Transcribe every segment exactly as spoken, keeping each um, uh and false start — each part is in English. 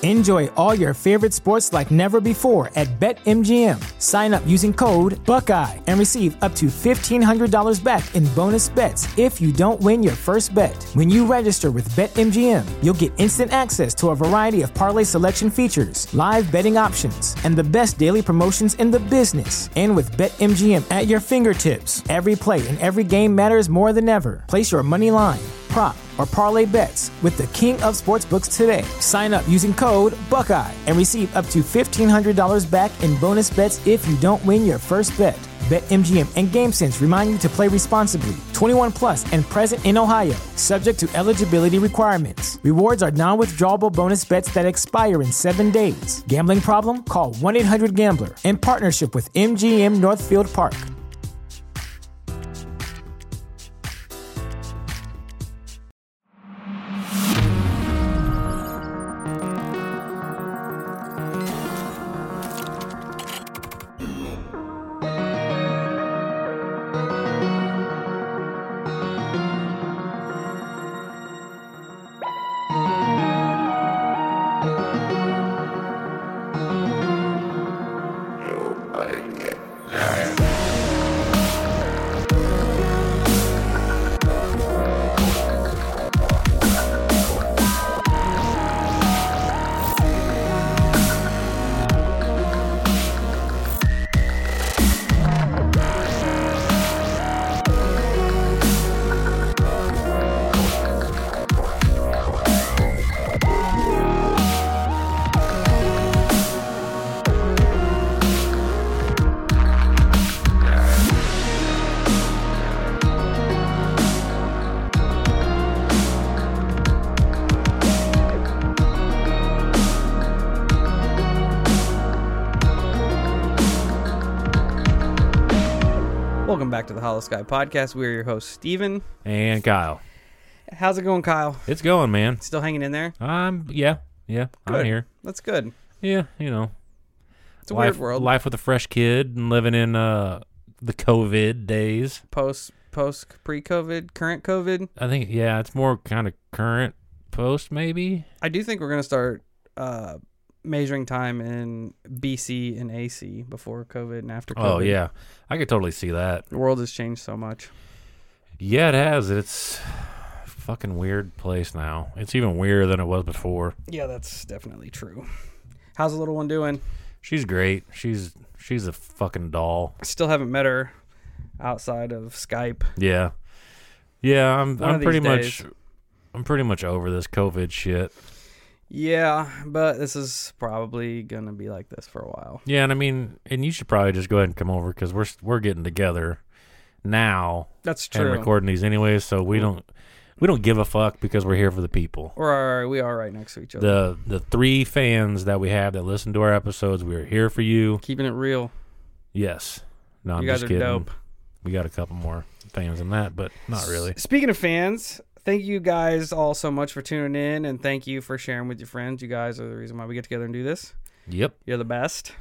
Enjoy all your favorite sports like never before at BetMGM. Sign up using code Buckeye and receive up to fifteen hundred dollars back in bonus bets if you don't win your first bet. When you register with BetMGM, you'll get instant access to a variety of parlay selection features, live betting options, and the best daily promotions in the business. And with BetMGM at your fingertips, every play and every game matters more than ever. Place your money line, prop, or parlay bets with the king of sportsbooks today. Sign up using code Buckeye and receive up to fifteen hundred dollars back in bonus bets if you don't win your first bet. BetMGM and GameSense remind you to play responsibly. twenty-one plus and present in Ohio, subject to eligibility requirements. Rewards are non-withdrawable bonus bets that expire in seven days. Gambling problem? Call one eight hundred gambler in partnership with M G M Northfield Park. Welcome back to the Hollow Sky Podcast. We're your hosts, Steven. And Kyle. How's it going, Kyle? It's going, man. Still hanging in there? Um, yeah, yeah, Good. I'm here. That's good. Yeah, you know. It's a life, weird world. Life with a fresh kid and living in uh the COVID days. Post, post, pre-COVID, current COVID. I think, yeah, it's more kind of current post, maybe. I do think we're going to start uh, measuring time in B C and A C before COVID and after COVID. Oh, yeah. I could totally see that. The world has changed so much. Yeah, it has. It's a fucking weird place now. It's even weirder than it was before. Yeah, that's definitely true. How's the little one doing? She's great. She's she's a fucking doll. I still haven't met her outside of Skype. Yeah. Yeah, I'm One I'm of pretty these much days. I'm pretty much over this COVID shit. Yeah, but this is probably going to be like this for a while. Yeah, and I mean, and you should probably just go ahead and come over because we're we're getting together now. That's true. And recording these anyways, so we don't we don't give a fuck because we're here for the people. We're, we are right next to each other. The the three fans that we have that listen to our episodes, we're here for you. Keeping it real. Yes. No, I'm You guys just are kidding. dope. We got a couple more fans than that, but not really. Speaking of fans, thank you guys all so much for tuning in, and thank you for sharing with your friends. You guys are the reason why we get together and do this. Yep. You're the best.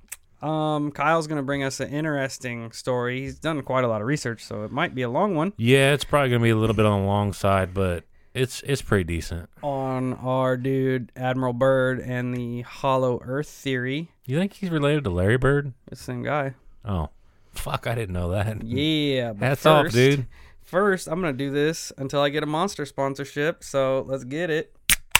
Um, Kyle's going to bring us an interesting story. He's done quite a lot of research, so it might be a long one. Yeah, it's probably going to be a little bit on the long side, but it's it's pretty decent. On our dude, Admiral Byrd, and the Hollow Earth theory. You think he's related to Larry Bird? It's the same guy. Oh, fuck, I didn't know that. Yeah. But Hats first, off, dude. First, I'm going to do this until I get a Monster sponsorship, so let's get it.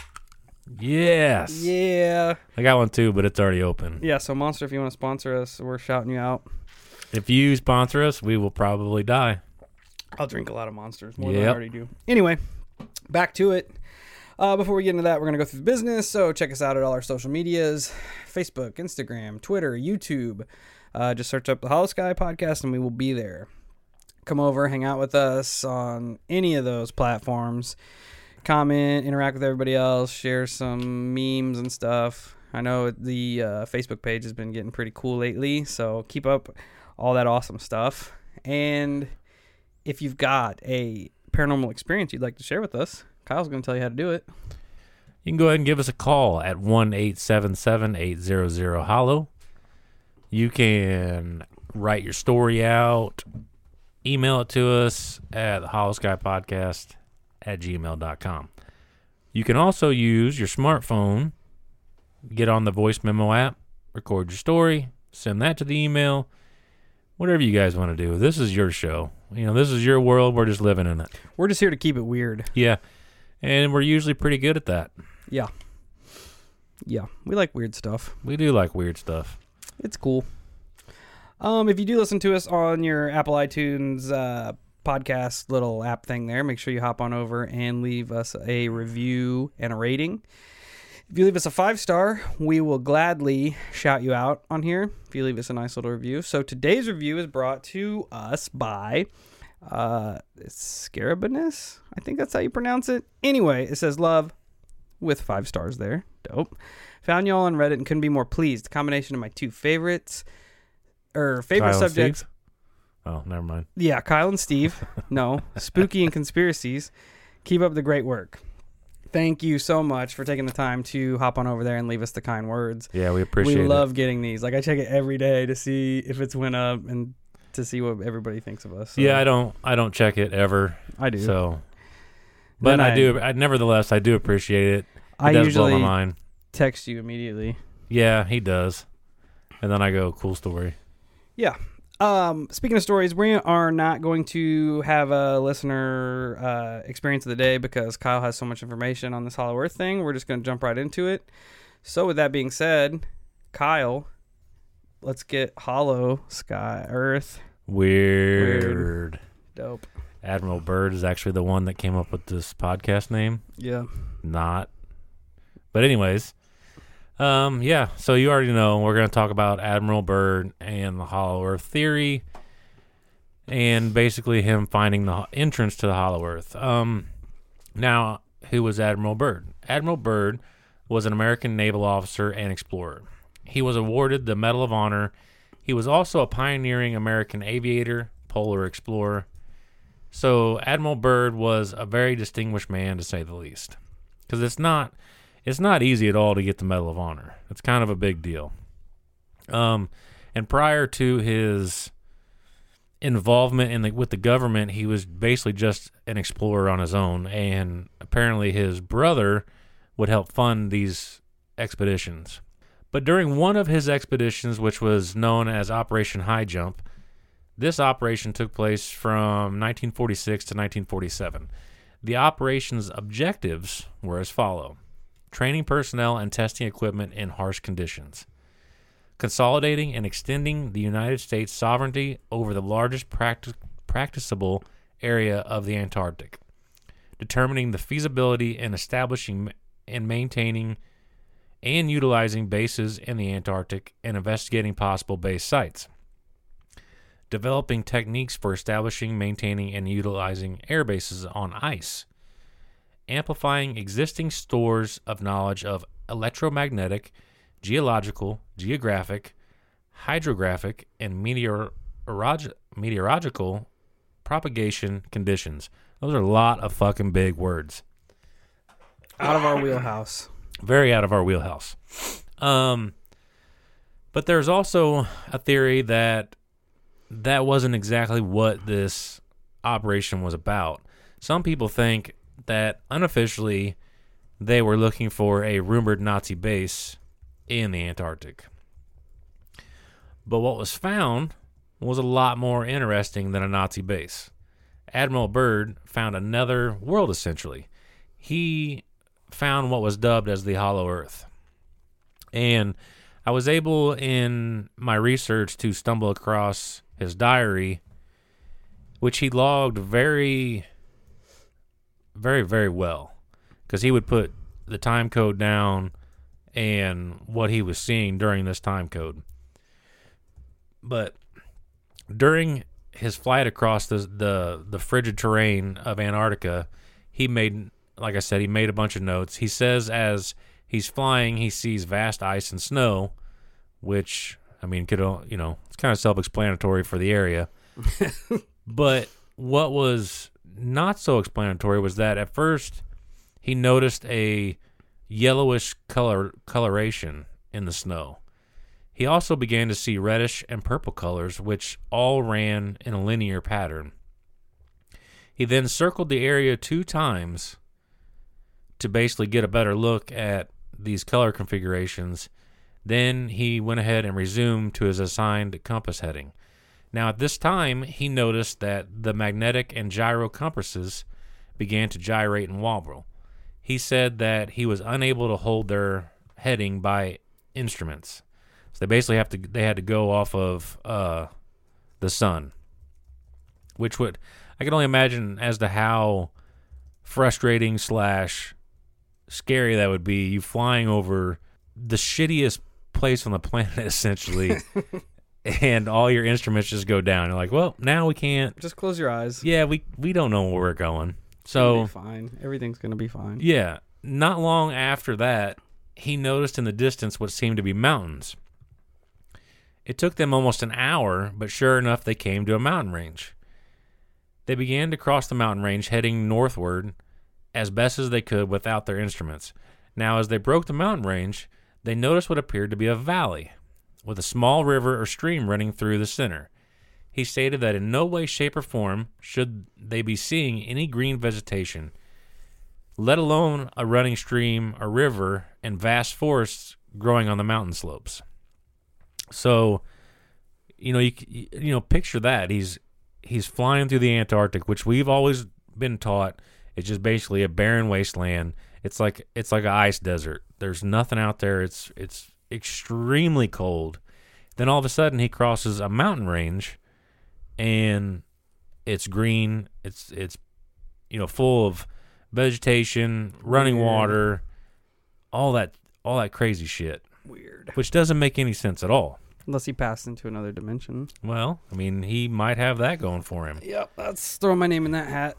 Yes. Yeah. I got one too, but it's already open. Yeah, so Monster, if you want to sponsor us, we're shouting you out. If you sponsor us, we will probably die. I'll drink a lot of Monsters, more than I Yep. already do. Anyway, back to it. Uh, before we get into that, we're going to go through the business, so check us out at all our social medias, Facebook, Instagram, Twitter, YouTube. Uh, just search up the Hollow Sky Podcast, and we will be there. Come over, hang out with us on any of those platforms. Comment, interact with everybody else, share some memes and stuff. I know the uh, Facebook page has been getting pretty cool lately, so keep up all that awesome stuff. And if you've got a paranormal experience you'd like to share with us, Kyle's going to tell you how to do it. You can go ahead and give us a call at one eight seven seven, eight hundred, hollow. You can write your story out, email it to us at the Hollow Sky Podcast at gmail dot com. You can also use your smartphone get on the voice memo app, record your story, send that to the email, whatever you guys want to do. This is your show. You know, this is your world. We're just living in it. We're just here to keep it weird. Yeah. And we're usually pretty good at that. Yeah. Yeah. We like weird stuff. We do like weird stuff. It's cool. Um, if you do listen to us on your Apple iTunes uh, podcast little app thing there, make sure you hop on over and leave us a review and a rating. If you leave us a five star, we will gladly shout you out on here if you leave us a nice little review. So today's review is brought to us by uh, Scarabanus. I think that's how you pronounce it. Anyway, it says love with five stars there. Dope. Found y'all on Reddit and couldn't be more pleased. The combination of my two favorites, or favorite Kyle and subjects. Steve? Oh, never mind. Yeah, Kyle and Steve. No, spooky and conspiracies. Keep up the great work. Thank you so much for taking the time to hop on over there and leave us the kind words. Yeah, we appreciate it. We love getting these. Like, I check it every day to see if it's went up and to see what everybody thinks of us. So. Yeah, I don't I don't check it ever. I do. So, but Then I, I- do. I, nevertheless, I do appreciate it. It I does usually blow my mind. text you immediately. Yeah, he does. And then I go, cool story. Yeah. Um, speaking of stories, we are not going to have a listener uh, experience of the day because Kyle has so much information on this Hollow Earth thing. We're just going to jump right into it. So with that being said, Kyle, let's get Hollow Sky Earth. Weird. Weird. Dope. Admiral Byrd is actually the one that came up with this podcast name. Yeah. Not. But anyways, um, yeah, so you already know we're going to talk about Admiral Byrd and the Hollow Earth theory and basically him finding the entrance to the Hollow Earth. Um, now, who was Admiral Byrd? Admiral Byrd was an American naval officer and explorer. He was awarded the Medal of Honor. He was also a pioneering American aviator, polar explorer. So Admiral Byrd was a very distinguished man, to say the least. Because it's not... It's not easy at all to get the Medal of Honor. It's kind of a big deal. Um, and prior to his involvement in the, with the government, he was basically just an explorer on his own. And apparently his brother would help fund these expeditions. But during one of his expeditions, which was known as Operation High Jump, this operation took place from nineteen forty-six to nineteen forty-seven. The operation's objectives were as follow. Training personnel and testing equipment in harsh conditions, consolidating and extending the United States sovereignty over the largest practic- practicable area of the Antarctic, determining the feasibility in establishing and maintaining and utilizing bases in the Antarctic and investigating possible base sites, developing techniques for establishing, maintaining, and utilizing air bases on ice, amplifying existing stores of knowledge of electromagnetic, geological, geographic, hydrographic, and meteorolog- meteorological propagation conditions. Those are a lot of fucking big words. Out of our wheelhouse. Very out of our wheelhouse. Um, but there's also a theory that that wasn't exactly what this operation was about. Some people think that unofficially they were looking for a rumored Nazi base in the Antarctic. But what was found was a lot more interesting than a Nazi base. Admiral Byrd found another world, essentially. He found what was dubbed as the Hollow Earth. And I was able in my research to stumble across his diary, which he logged very... very, very well, because he would put the time code down and what he was seeing during this time code. But during his flight across the the, the frigid terrain of Antarctica, he made, like I said, he made a bunch of notes. He says as he's flying, he sees vast ice and snow, which, I mean, could, you know, it's kind of self-explanatory for the area. But what was not so explanatory was that at first he noticed a yellowish color coloration in the snow. He also began to see reddish and purple colors, which all ran in a linear pattern. He then circled the area two times to basically get a better look at these color configurations. Then he went ahead and resumed to his assigned compass heading. Now, at this time, he noticed that the magnetic and gyro compasses began to gyrate and wobble. He said that he was unable to hold their heading by instruments. So they basically have to they had to go off of uh, the sun, which would I can only imagine as to how frustrating slash scary that would be. You flying over the shittiest place on the planet, essentially, and all your instruments just go down. You're like, well, now we can't. Just close your eyes. Yeah, we we don't know where we're going. It'll So be fine. Everything's gonna be fine. yeah, not long after that, he noticed in the distance what seemed to be mountains. It took them almost an hour, but sure enough, they came to a mountain range. They began to cross the mountain range, heading northward as best as they could without their instruments. Now, as they broke the mountain range, they noticed what appeared to be a valley, with a small river or stream running through the center. He stated that in no way, shape, or form should they be seeing any green vegetation, let alone a running stream, a river, and vast forests growing on the mountain slopes. So, you know, you you know, picture that. He's he's flying through the Antarctic, which we've always been taught is just basically a barren wasteland. It's like it's like an ice desert. There's nothing out there. It's it's extremely cold. Then all of a sudden he crosses a mountain range, and it's green. It's it's you know full of vegetation, running Weird. water, all that all that crazy shit, Weird. which doesn't make any sense at all. Unless he passed into another dimension. Well, I mean, he might have that going for him. Yep, let's throw my name in that hat.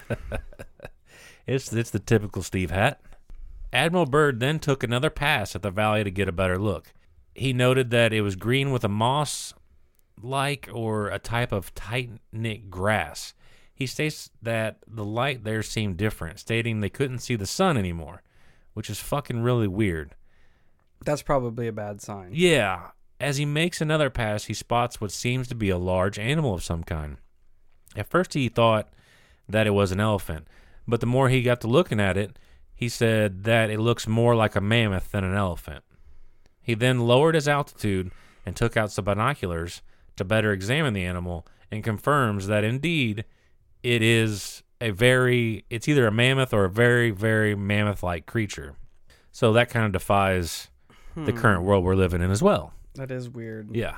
It's it's the typical Steve hat. Admiral Byrd then took another pass at the valley to get a better look. He noted that it was green with a moss-like or a type of tight-knit grass. He states that the light there seemed different, stating they couldn't see the sun anymore, which is fucking really weird. That's probably a bad sign. Yeah. As he makes another pass, he spots what seems to be a large animal of some kind. At first he thought that it was an elephant, but the more he got to looking at it, he said that it looks more like a mammoth than an elephant. He then lowered his altitude and took out some binoculars to better examine the animal, and confirms that indeed it is a very, it's either a mammoth or a very, very mammoth-like creature. So that kind of defies Hmm. the current world we're living in as well. That is weird. Yeah.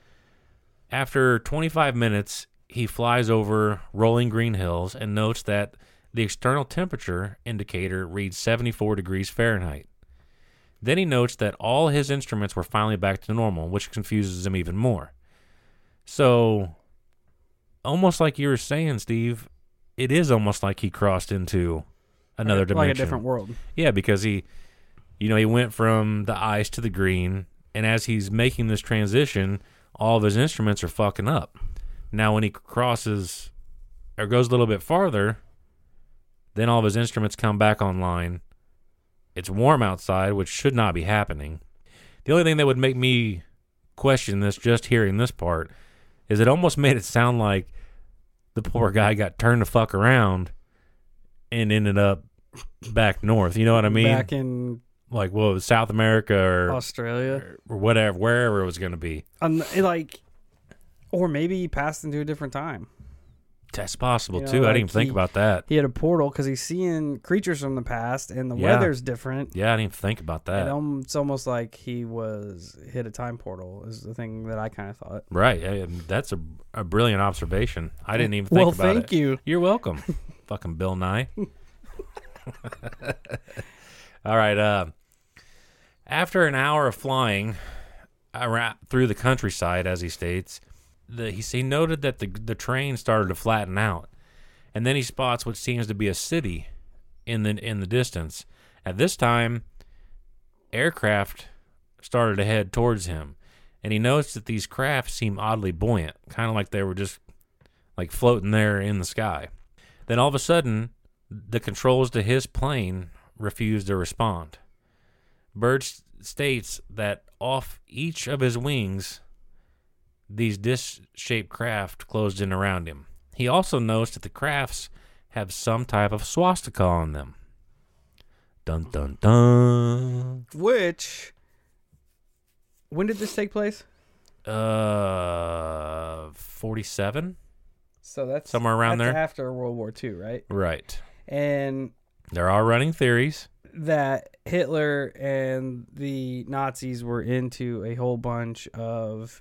After twenty-five minutes, he flies over rolling green hills and notes that the external temperature indicator reads seventy-four degrees Fahrenheit. Then he notes that all his instruments were finally back to normal, which confuses him even more. So, almost like you were saying, Steve, it is almost like he crossed into another like, dimension. Like a different world. Yeah, because he, you know, he went from the ice to the green, and as he's making this transition, all of his instruments are fucking up. Now, when he crosses or goes a little bit farther, then all of his instruments come back online. It's warm outside, which should not be happening. The only thing that would make me question this, just hearing this part, is it almost made it sound like the poor guy got turned the fuck around and ended up back north. You know what I mean? Back in Like, well, it was South America or Australia. or whatever, wherever it was going to be. Um, it, like, or maybe he passed into a different time. That's possible, You know, too. I like didn't even think he- about that. He had a portal because he's seeing creatures from the past, and the Yeah. weather's different. Yeah, I didn't even think about It, that. um, it's almost like he was hit a time portal. Is the thing that I kind of thought. Right. I- That's a, a brilliant observation. I didn't even think well, about it. thank you. You're welcome. Fucking Bill Nye. All right. Uh, after an hour of flying around, through the countryside, as he states, the, he, he noted that the the train started to flatten out, and then he spots what seems to be a city in the in the distance. At this time, aircraft started to head towards him, and he noticed that these craft seemed oddly buoyant, kind of like they were just like floating there in the sky. Then all of a sudden, the controls to his plane refused to respond. Byrd s- states that off each of his wings, these disc-shaped craft closed in around him. He also noticed that the crafts have some type of swastika on them. Dun dun dun. Which, when did this take place? Uh, forty-seven. So that's Somewhere around that's there. after World War Two, right? Right. And There are running theories. that Hitler and the Nazis were into a whole bunch of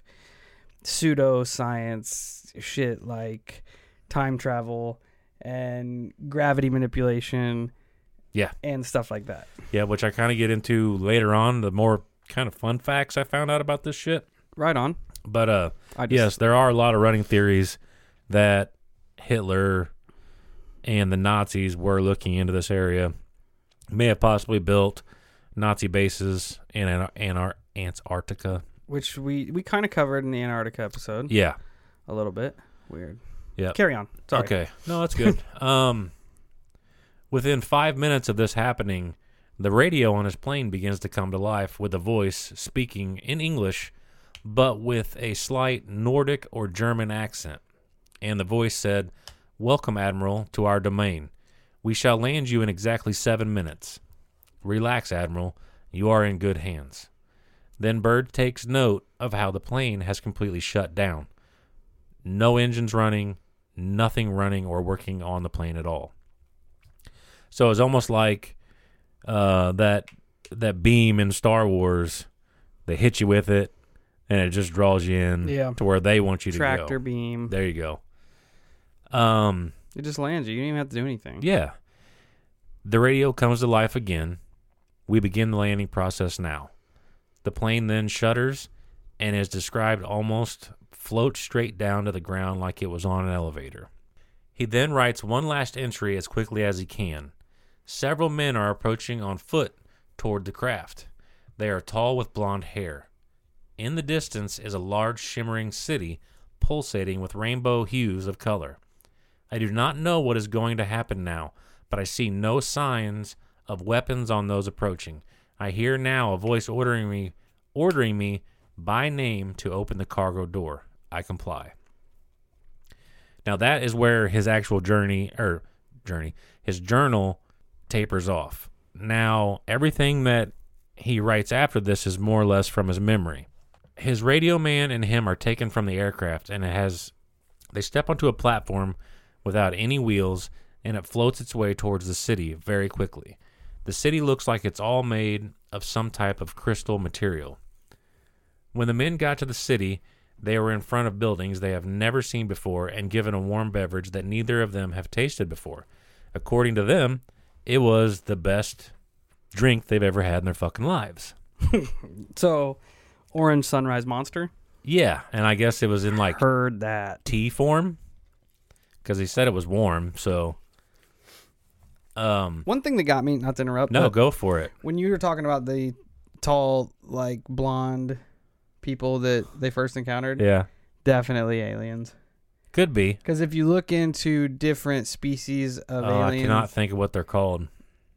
pseudoscience shit like time travel and gravity manipulation. Yeah. And stuff like that. Yeah, which I kind of get into later on, the more kind of fun facts I found out about this shit. Right on. But uh, I just, yes, there are a lot of running theories that Hitler and the Nazis were looking into this area. May have possibly built Nazi bases in Anar- Anar- Antarctica. Which we, we kind of covered in the Antarctica episode. Yeah. A little bit. Weird. Yeah. Carry on. Sorry. Okay. No, that's good. um, within five minutes of this happening, the radio on his plane begins to come to life with a voice speaking in English, but with a slight Nordic or German accent. And the voice said, "Welcome, Admiral, to our domain. We shall land you in exactly seven minutes. Relax, Admiral. You are in good hands." Then Byrd takes note of how the plane has completely shut down. No engines running, nothing running or working on the plane at all. So it's almost like uh, that that beam in Star Wars. They hit you with it, and it just draws you in Yeah. to where they want you to go. Tractor beam. There you go. Um, It just lands you. You don't even have to do anything. yeah. The radio comes to life again. We begin the landing process now. The plane then shutters and is described almost floats straight down to the ground like it was on an elevator. He then writes one last entry as quickly as he can. Several men are approaching on foot toward the craft. They are tall with blonde hair. In the distance is a large shimmering city pulsating with rainbow hues of color. I do not know what is going to happen now, but I see no signs of weapons on those approaching. I hear now a voice ordering me, ordering me by name to open the cargo door. I comply. Now that is where his actual journey, or journey, his journal tapers off. Now everything that he writes after this is more or less from his memory. His radio man and him are taken from the aircraft, and it has, they step onto a platform without any wheels, and it floats its way towards the city very quickly. The city looks like it's all made of some type of crystal material. When the men got to the city, they were in front of buildings they have never seen before and given a warm beverage that neither of them have tasted before. According to them, it was the best drink they've ever had in their fucking lives. So, Orange Sunrise Monster? Yeah, and I guess it was in like Heard that. tea form because he said it was warm, so... Um, One thing that got me, not to interrupt, no, but go for it. when you were talking about the tall, like, blonde people that they first encountered, Yeah, definitely aliens. could be. Because if you look into different species of Oh, I aliens, cannot think of what they're called.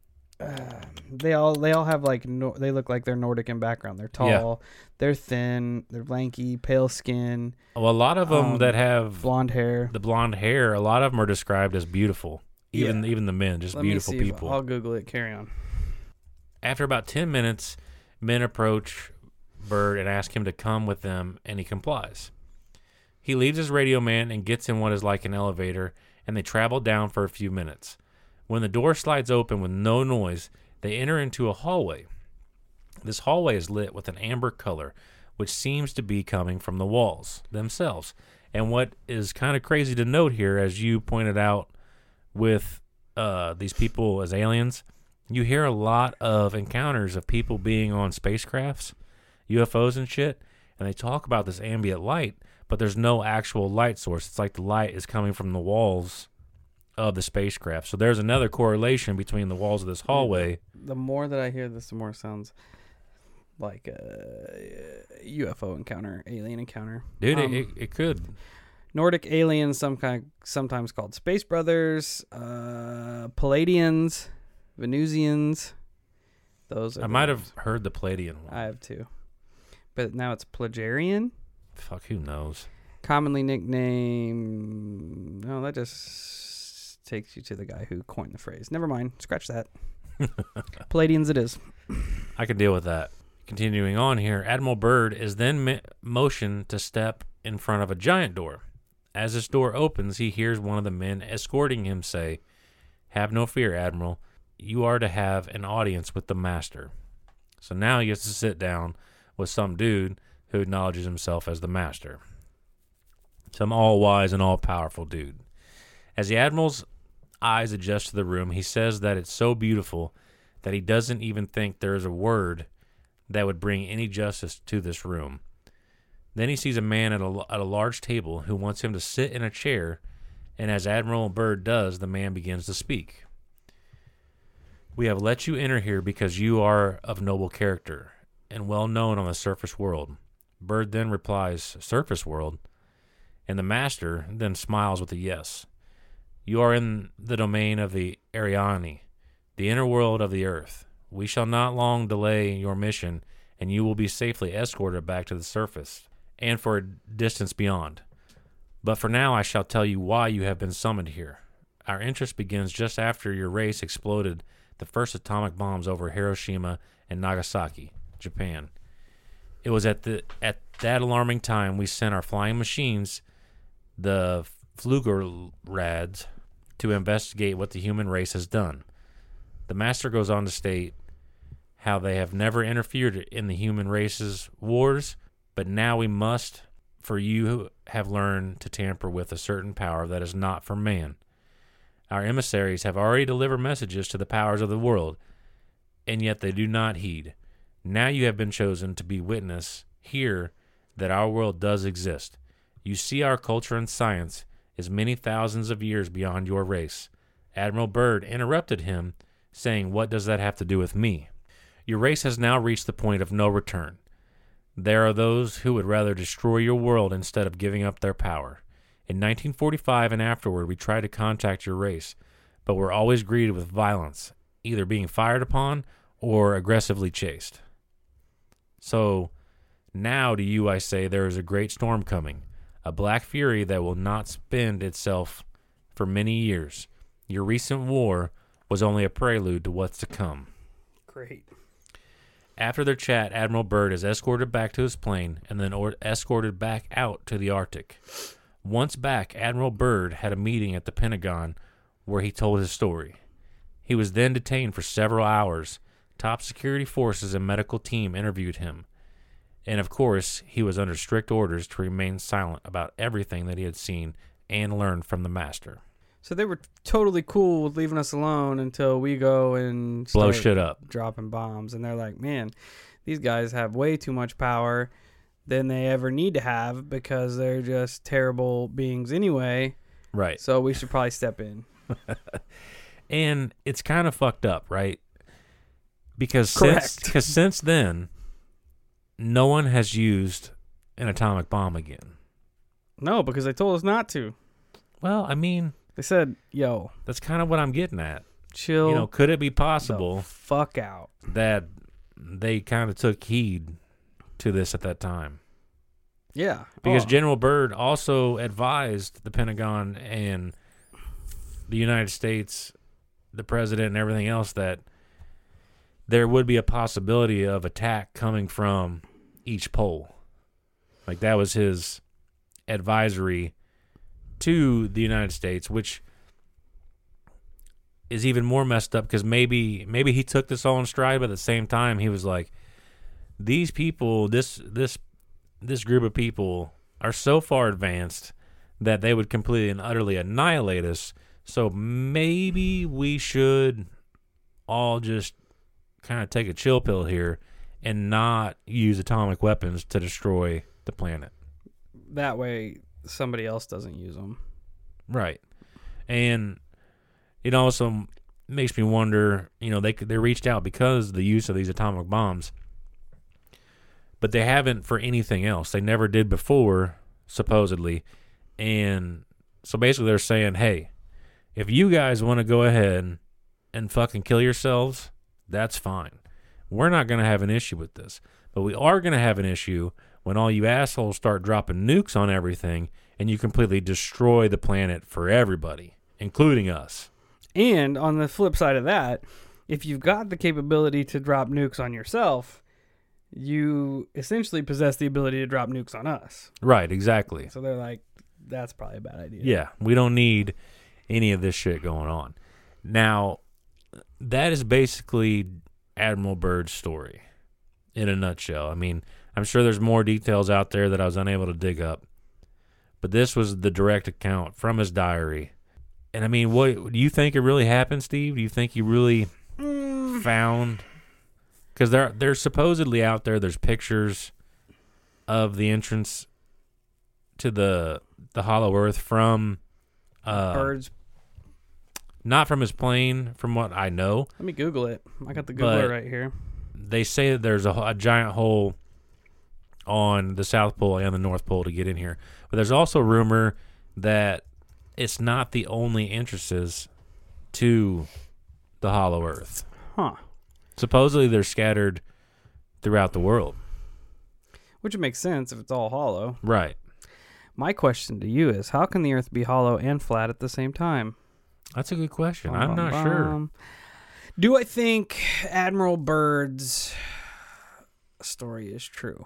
they all they all have like no, they look like they're Nordic in background. They're tall, Yeah. they're thin, they're lanky, pale skin, Well, a lot of them Um, that have blonde hair. the blonde hair, a lot of them are described as beautiful. Even Yeah. even the men, just Let beautiful me see if- people. I'll Google it. Carry on. After about ten minutes, men approach Byrd and ask him to come with them, and he complies. He leaves his radio man and gets in what is like an elevator, and they travel down for a few minutes. When the door slides open with no noise, they enter into a hallway. This hallway is lit with an amber color, which seems to be coming from the walls themselves. And what is kind of crazy to note here, as you pointed out with uh, these people as aliens, you hear a lot of encounters of people being on spacecrafts, U F Os and shit, and they talk about this ambient light, but there's no actual light source. It's like the light is coming from the walls of the spacecraft. So there's another correlation between the walls of this hallway. The more that I hear this, the more it sounds like a U F O encounter, alien encounter. Dude, Um, it, it, it could. Nordic aliens, some kind, sometimes called space brothers, uh, Palladians, Venusians. Those are I the might ones. have heard the Palladian one. I have too, but now it's Plagarian, Fuck, who knows? commonly nicknamed. No, that just takes you to the guy who coined the phrase. Never mind. Scratch that. Palladians it is. I can deal with that. Continuing on here, Admiral Byrd is then mi- motioned to step in front of a giant door. As this door opens, he hears one of the men escorting him say, "Have no fear, Admiral. You are to have an audience with the master." So now he has to sit down with some dude who acknowledges himself as the master. Some all-wise and all-powerful dude. As the Admiral's eyes adjust to the room, he says that it's so beautiful that he doesn't even think there is a word that would bring any justice to this room. Then he sees a man at a, at a large table who wants him to sit in a chair, and as Admiral Byrd does, the man begins to speak. "We have let you enter here because you are of noble character and well known on the surface world." Byrd then replies, "Surface world?" And the master then smiles with a yes. "You are in the domain of the Ariani, the inner world of the earth. We shall not long delay your mission, and you will be safely escorted back to the surface and for a distance beyond. But for now I shall tell you why you have been summoned here. Our interest begins just after your race exploded the first atomic bombs over Hiroshima and Nagasaki, Japan. It was at the at that alarming time we sent our flying machines, the Flugerads, to investigate what the human race has done. The master goes on to state how they have never interfered in the human race's wars, but now we must, for you have learned to tamper with a certain power that is not for man. Our emissaries have already delivered messages to the powers of the world, and yet they do not heed. Now you have been chosen to be witness here that our world does exist. You see our culture and science is many thousands of years beyond your race." Admiral Byrd interrupted him, saying, "What does that have to do with me? Your race has now reached the point of no return. There are those who would rather destroy your world instead of giving up their power. In nineteen forty-five and afterward, we tried to contact your race, but were always greeted with violence, either being fired upon or aggressively chased. So now to you I say there is a great storm coming, a black fury that will not spend itself for many years. Your recent war was only a prelude to what's to come." Great. After their chat, Admiral Byrd is escorted back to his plane and then or- escorted back out to the Arctic. Once back, Admiral Byrd had a meeting at the Pentagon where he told his story. He was then detained for several hours. Top security forces and medical team interviewed him. And of course, he was under strict orders to remain silent about everything that he had seen and learned from the master. So they were totally cool with leaving us alone until we go and Blow start shit up. dropping bombs. And they're like, man, these guys have way too much power than they ever need to have because they're just terrible beings anyway. Right. So we should probably step in. And it's kind of fucked up, right? Because Correct. since, cause since then, no one has used an atomic bomb again. No, because they told us not to. Well, I mean, They said, yo, that's kind of what I'm getting at. chill You know, could it be the possible fuck out. that they kind of took heed to this at that time? Yeah. Because Oh. General Byrd also advised the Pentagon and the United States, the president and everything else, that there would be a possibility of attack coming from each pole. Like that was his advisory to the United States, which is even more messed up because maybe maybe he took this all in stride, but at the same time he was like, these people, this this this group of people are so far advanced that they would completely and utterly annihilate us. So maybe we should all just kind of take a chill pill here and not use atomic weapons to destroy the planet. That way somebody else doesn't use them. Right. And it also makes me wonder, you know, they they reached out because of the use of these atomic bombs, but they haven't for anything else. They never did before, supposedly. And so basically they're saying, hey, if you guys want to go ahead and fucking kill yourselves, that's fine. We're not going to have an issue with this. But we are going to have an issue when all you assholes start dropping nukes on everything and you completely destroy the planet for everybody, including us. And on the flip side of that, if you've got the capability to drop nukes on yourself, you essentially possess the ability to drop nukes on us. Right, exactly. So they're like, that's probably a bad idea. Yeah, we don't need any of this shit going on. Now, that is basically Admiral Byrd's story in a nutshell. I mean, I'm sure there's more details out there that I was unable to dig up, but this was the direct account from his diary. And I mean, what do you think it really happened, Steve? Do you think he really mm. found? Because they're they're supposedly out there. There's pictures of the entrance to the the Hollow Earth from uh, Byrd's. Not from his plane, from what I know. Let me Google it. I got the Googler But right here. They say that there's a, a giant hole on the South Pole and the North Pole to get in here. But there's also rumor that it's not the only entrances to the Hollow Earth. Huh. Supposedly they're scattered throughout the world. Which would make sense if it's all hollow. Right. My question to you is, how can the Earth be hollow and flat at the same time? That's a good question. Bum, I'm bum, not bum. sure. Do I think Admiral Byrd's story is true?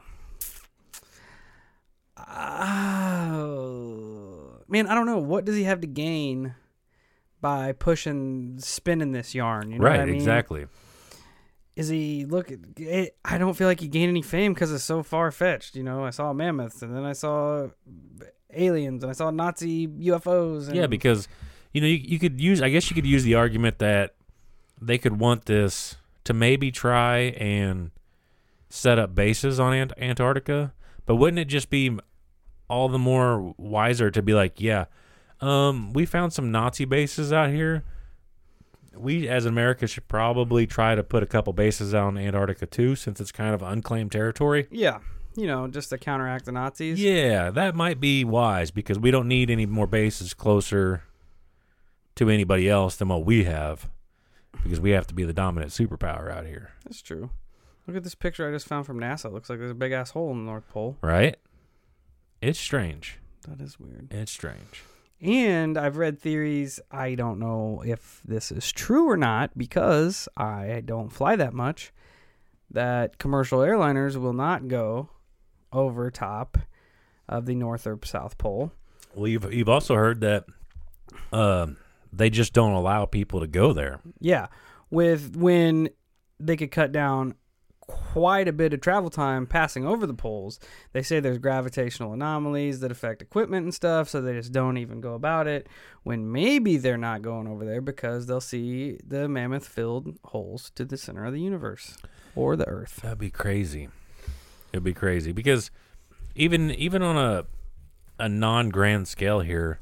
Oh, man, I don't know. What does he have to gain by pushing, spinning this yarn? You know right, what I mean? Exactly. Is he, look, it, I don't feel like he gained any fame because it's so far-fetched. You know, I saw mammoths, and then I saw aliens, and I saw Nazi U F Os. And yeah, because, you know, you, you could use, I guess you could use the argument that they could want this to maybe try and set up bases on Ant- Antarctica, but wouldn't it just be all the more wiser to be like, yeah, um, we found some Nazi bases out here. We, as America, should probably try to put a couple bases out in Antarctica, too, since it's kind of unclaimed territory. Yeah, you know, just to counteract the Nazis. Yeah, that might be wise, because we don't need any more bases closer to anybody else than what we have, because we have to be the dominant superpower out here. That's true. Look at this picture I just found from NASA. It looks like there's a big-ass hole in the North Pole. Right? It's strange. That is weird. It's strange. And I've read theories. I don't know if this is true or not because I don't fly that much, that commercial airliners will not go over top of the North or South Pole. Well, you've, you've also heard that um, they just don't allow people to go there. Yeah. With when they could cut down quite a bit of travel time passing over the poles. They say there's gravitational anomalies that affect equipment and stuff, so they just don't even go about it, when maybe they're not going over there because they'll see the mammoth-filled holes to the center of the universe or the Earth. That'd be crazy. It'd be crazy because even even on a a non-grand scale here,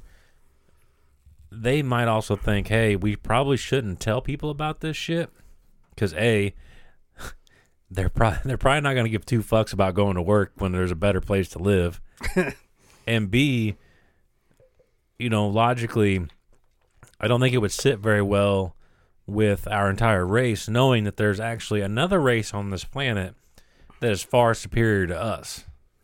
they might also think, hey, we probably shouldn't tell people about this shit because A, They're probably they're probably not going to give two fucks about going to work when there's a better place to live, and B, you know, logically, I don't think it would sit very well with our entire race, knowing that there's actually another race on this planet that is far superior to us.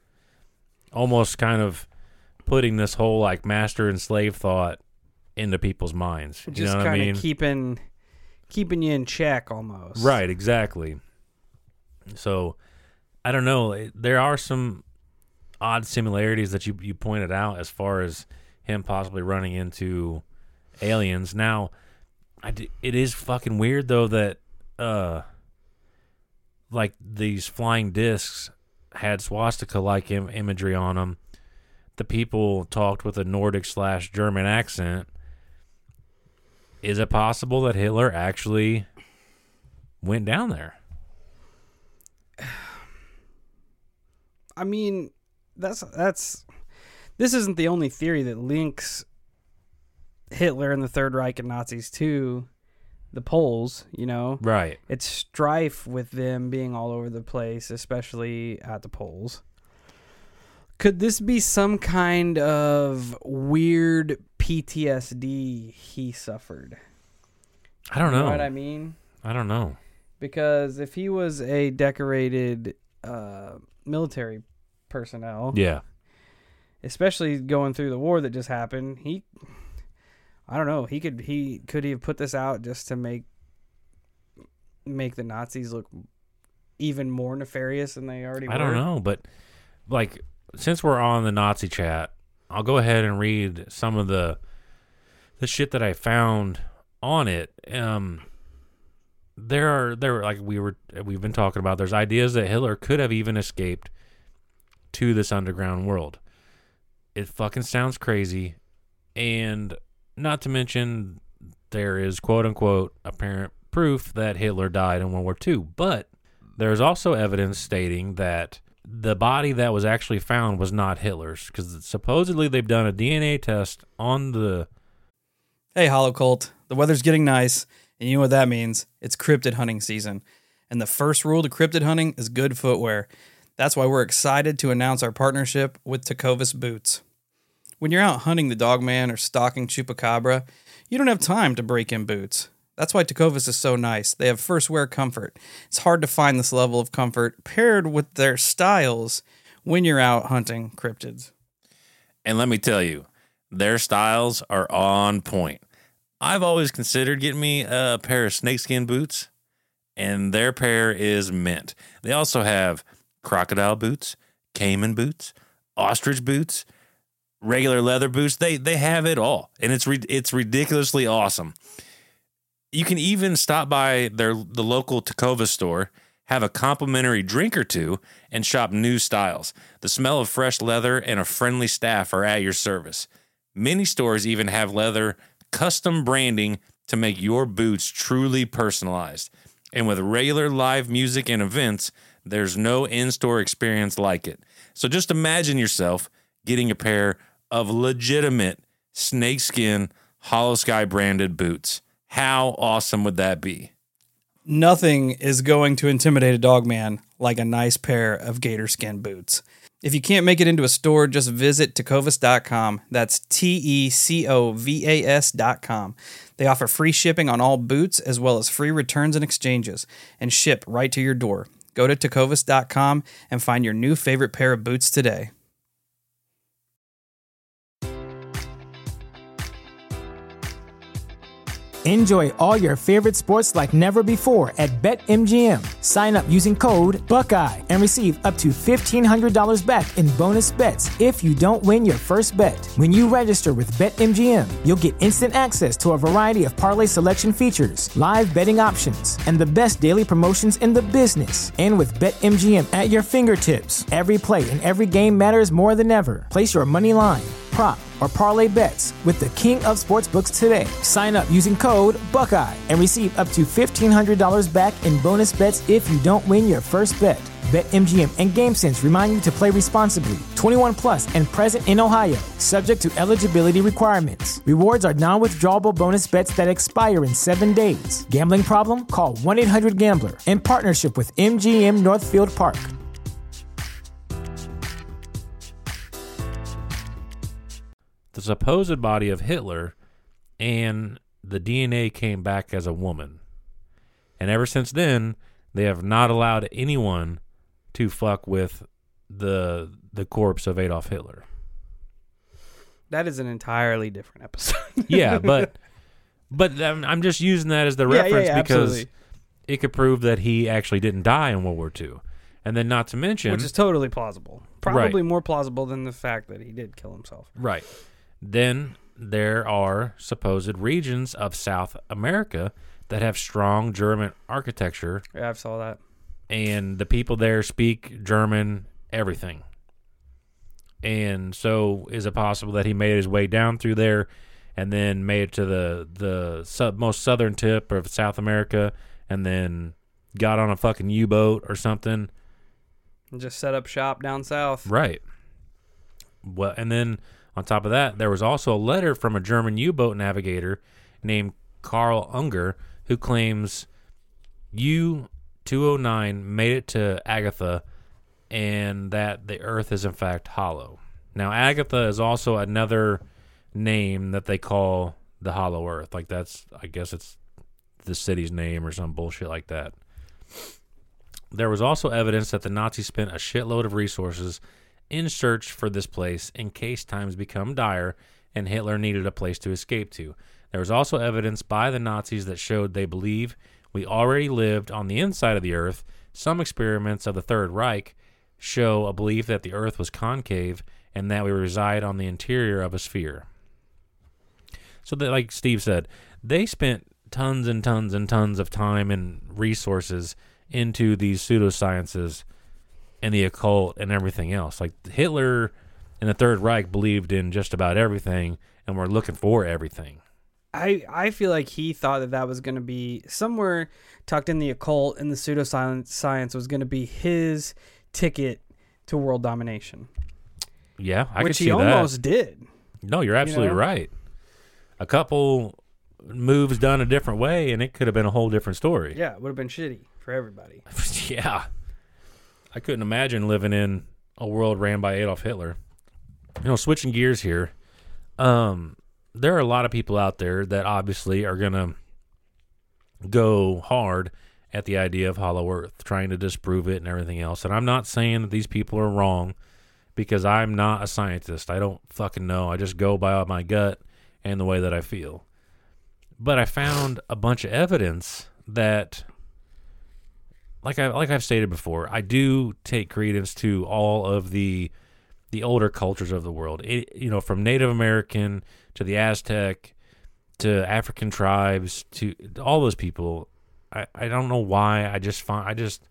Almost kind of putting this whole like master and slave thought into people's minds. You Just know what I mean? Kind of keeping keeping you in check almost. Right, exactly. So, I don't know. There are some odd similarities that you, you pointed out as far as him possibly running into aliens. Now, I d- it is fucking weird, though, that uh, like these flying discs had swastika-like Im- imagery on them. The people talked with a Nordic slash German accent. Is it possible that Hitler actually went down there? I mean, that's that's this isn't the only theory that links Hitler and the Third Reich and Nazis to the Poles, you know? Right. It's strife with them being all over the place, especially at the Poles. Could this be some kind of weird P T S D he suffered? I don't know. You know what I mean? I don't know. Because if he was a decorated uh, military personnel, Yeah. especially going through the war that just happened, he, I don't know, he could he could he have put this out just to make make the Nazis look even more nefarious than they already were? I don't know, but like since we're on the Nazi chat, I'll go ahead and read some of the the shit that I found on it. Um, there are there like we were we've been talking about. There's ideas that Hitler could have even escaped to this underground world. It fucking sounds crazy, and not to mention there is quote unquote apparent proof that Hitler died in World War Two. But there's also evidence stating that the body that was actually found was not Hitler's, because supposedly they've done a D N A test on the. Hey, Holocult. The weather's getting nice, and you know what that means. It's cryptid hunting season. And the first rule to cryptid hunting is good footwear. That's why we're excited to announce our partnership with Tecovas Boots. When you're out hunting the Dogman or stalking Chupacabra, you don't have time to break in boots. That's why Tecovas is so nice. They have first wear comfort. It's hard to find this level of comfort paired with their styles when you're out hunting cryptids. And let me tell you, their styles are on point. I've always considered getting me a pair of snakeskin boots, and their pair is mint. They also have crocodile boots, caiman boots, ostrich boots, regular leather boots. They they have it all, and it's re- it's ridiculously awesome. You can even stop by their the local Tecovas store, have a complimentary drink or two, and shop new styles. The smell of fresh leather and a friendly staff are at your service. Many stores even have leather custom branding to make your boots truly personalized. And with regular live music and events, there's no in-store experience like it. So just imagine yourself getting a pair of legitimate snakeskin Hollow Sky branded boots. How awesome would that be? Nothing is going to intimidate a dogman like a nice pair of gator skin boots. If you can't make it into a store, just visit tecovas dot com. That's T E C O V A S dot com. They offer free shipping on all boots, as well as free returns and exchanges, and ship right to your door. Go to tecovas dot com and find your new favorite pair of boots today. Enjoy all your favorite sports like never before at BetMGM. Sign up using code Buckeye and receive up to fifteen hundred dollars back in bonus bets if you don't win your first bet. When you register with BetMGM, you'll get instant access to a variety of parlay selection features, live betting options, and the best daily promotions in the business. And with BetMGM at your fingertips, every play and every game matters more than ever. Place your money line, prop, or parlay bets with the king of sportsbooks today. Sign up using code Buckeye and receive up to fifteen hundred dollars back in bonus bets if you don't win your first bet. BetMGM and GameSense remind you to play responsibly. twenty-one plus and present in Ohio, subject to eligibility requirements. Rewards are non-withdrawable bonus bets that expire in seven days. Gambling problem? Call one eight hundred gambler in partnership with M G M Northfield Park. The supposed body of Hitler, and the D N A came back as a woman. And ever since then, they have not allowed anyone to fuck with the the corpse of Adolf Hitler. That is an entirely different episode. Yeah, but but I'm, I'm just using that as the Yeah, reference yeah, yeah, because absolutely. it could prove that he actually didn't die in World War Two. And then not to mention... Which is totally plausible. Probably more plausible than the fact that he did kill himself. Right. Then there are supposed regions of South America that have strong German architecture, Yeah, I saw that. and the people there speak German, everything. And so is it possible that he made his way down through there and then made it to the, the sub, most southern tip of South America and then got on a fucking U-boat or something? And just set up shop down south. Right. Well, and then on top of that, there was also a letter from a German U-boat navigator named Karl Unger who claims U two oh nine made it to Agatha and that the Earth is in fact hollow. Now, Agatha is also another name that they call the Hollow Earth. Like that's, I guess it's the city's name or some bullshit like that. There was also evidence that the Nazis spent a shitload of resources in search for this place in case times become dire and Hitler needed a place to escape to. There was also evidence by the Nazis that showed they believe We already lived on the inside of the Earth. Some experiments of the Third Reich show a belief that the Earth was concave and that we reside on the interior of a sphere. So that, like Steve said, they spent tons and tons and tons of time and resources into these pseudosciences and the occult and everything else. Like Hitler and the Third Reich believed in just about everything and were looking for everything. I, I feel like he thought that that was going to be somewhere tucked in the occult, and the pseudoscience science was going to be his ticket to world domination. Yeah, I which could see he that. almost did. No, you're absolutely You know? right. A couple moves done a different way, and it could have been a whole different story. Yeah, it would have been shitty for everybody. Yeah. I couldn't imagine living in a world ran by Adolf Hitler. You know, switching gears here, um, there are a lot of people out there that obviously are going to go hard at the idea of Hollow Earth, trying to disprove it and everything else. And I'm not saying that these people are wrong, because I'm not a scientist. I don't fucking know. I just go by my gut and the way that I feel. But I found a bunch of evidence that, like I like I've stated before, I do take credence to all of the the older cultures of the world. It, you know, from Native American to the Aztec to African tribes to all those people. I, I don't know why. I just find I just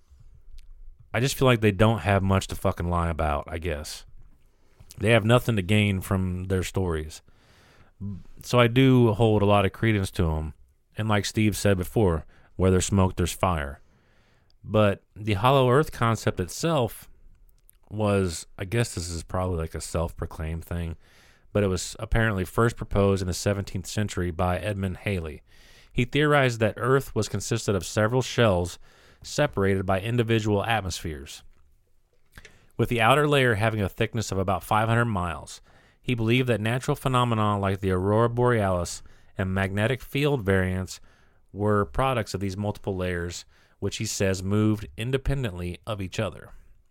I just feel like they don't have much to fucking lie about. I guess they have nothing to gain from their stories. So I do hold a lot of credence to them. And like Steve said before, where there's smoke, there's fire. But the Hollow Earth concept itself was, I guess this is probably like a self-proclaimed thing, but it was apparently first proposed in the seventeenth century by Edmund Halley. He theorized that Earth was consisted of several shells separated by individual atmospheres, with the outer layer having a thickness of about five hundred miles. He believed that natural phenomena like the aurora borealis and magnetic field variance were products of these multiple layers, which he says moved independently of each other.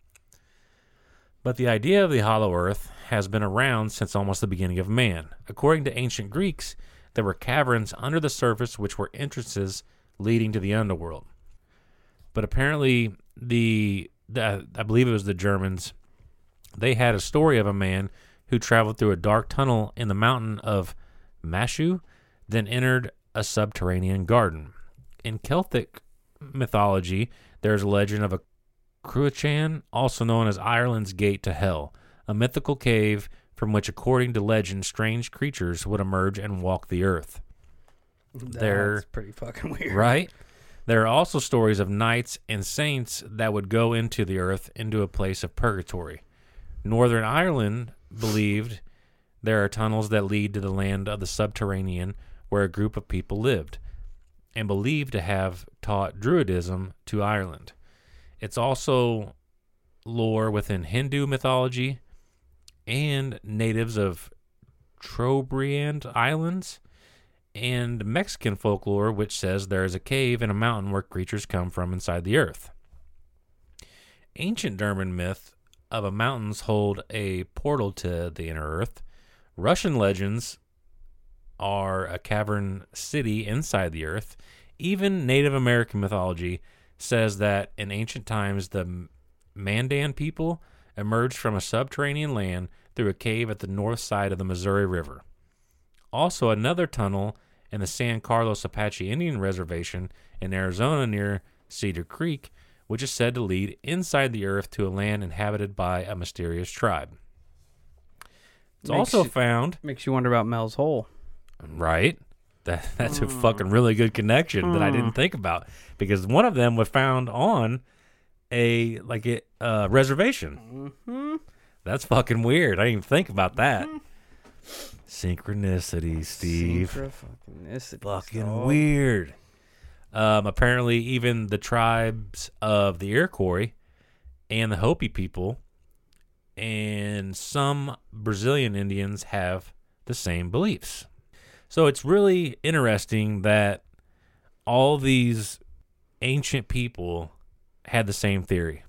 But the idea of the hollow earth has been around since almost the beginning of man. According to ancient Greeks, there were caverns under the surface which were entrances leading to the underworld. But apparently, the, the I believe it was the Germans, they had a story of a man who traveled through a dark tunnel in the mountain of Mashu, then entered a subterranean garden. In Celtic mythology, there's a legend of a Cruachan, also known as Ireland's Gate to Hell, a mythical cave from which, according to legend, strange creatures would emerge and walk the earth. That's They're, pretty fucking weird. Right? There are also stories of knights and saints that would go into the earth, into a place of purgatory. Northern Ireland believed there are tunnels that lead to the land of the subterranean where a group of people lived, and believed to have taught Druidism to Ireland. It's also lore within Hindu mythology and natives of Trobriand Islands, and Mexican folklore, which says there is a cave in a mountain where creatures come from inside the earth. Ancient German myth of a mountains hold a portal to the inner earth. Russian legends are a cavern city inside the earth. Even Native American mythology says that in ancient times the Mandan people emerged from a subterranean land through a cave at the north side of the Missouri River. Also, another tunnel in the San Carlos Apache Indian Reservation in Arizona near Cedar Creek, which is said to lead inside the earth to a land inhabited by a mysterious tribe. It's Makes also you- found... Makes you wonder about Mel's Hole. Right? That That's a fucking really good connection that I didn't think about, because one of them was found on a like a uh, reservation. Mm-hmm. That's fucking weird. I didn't even think about that. Synchronicity, Steve. Synchronicity, Fucking dog. weird. Um, apparently, even the tribes of the Iroquois and the Hopi people and some Brazilian Indians have the same beliefs. So it's really interesting that all these ancient people had the same theory.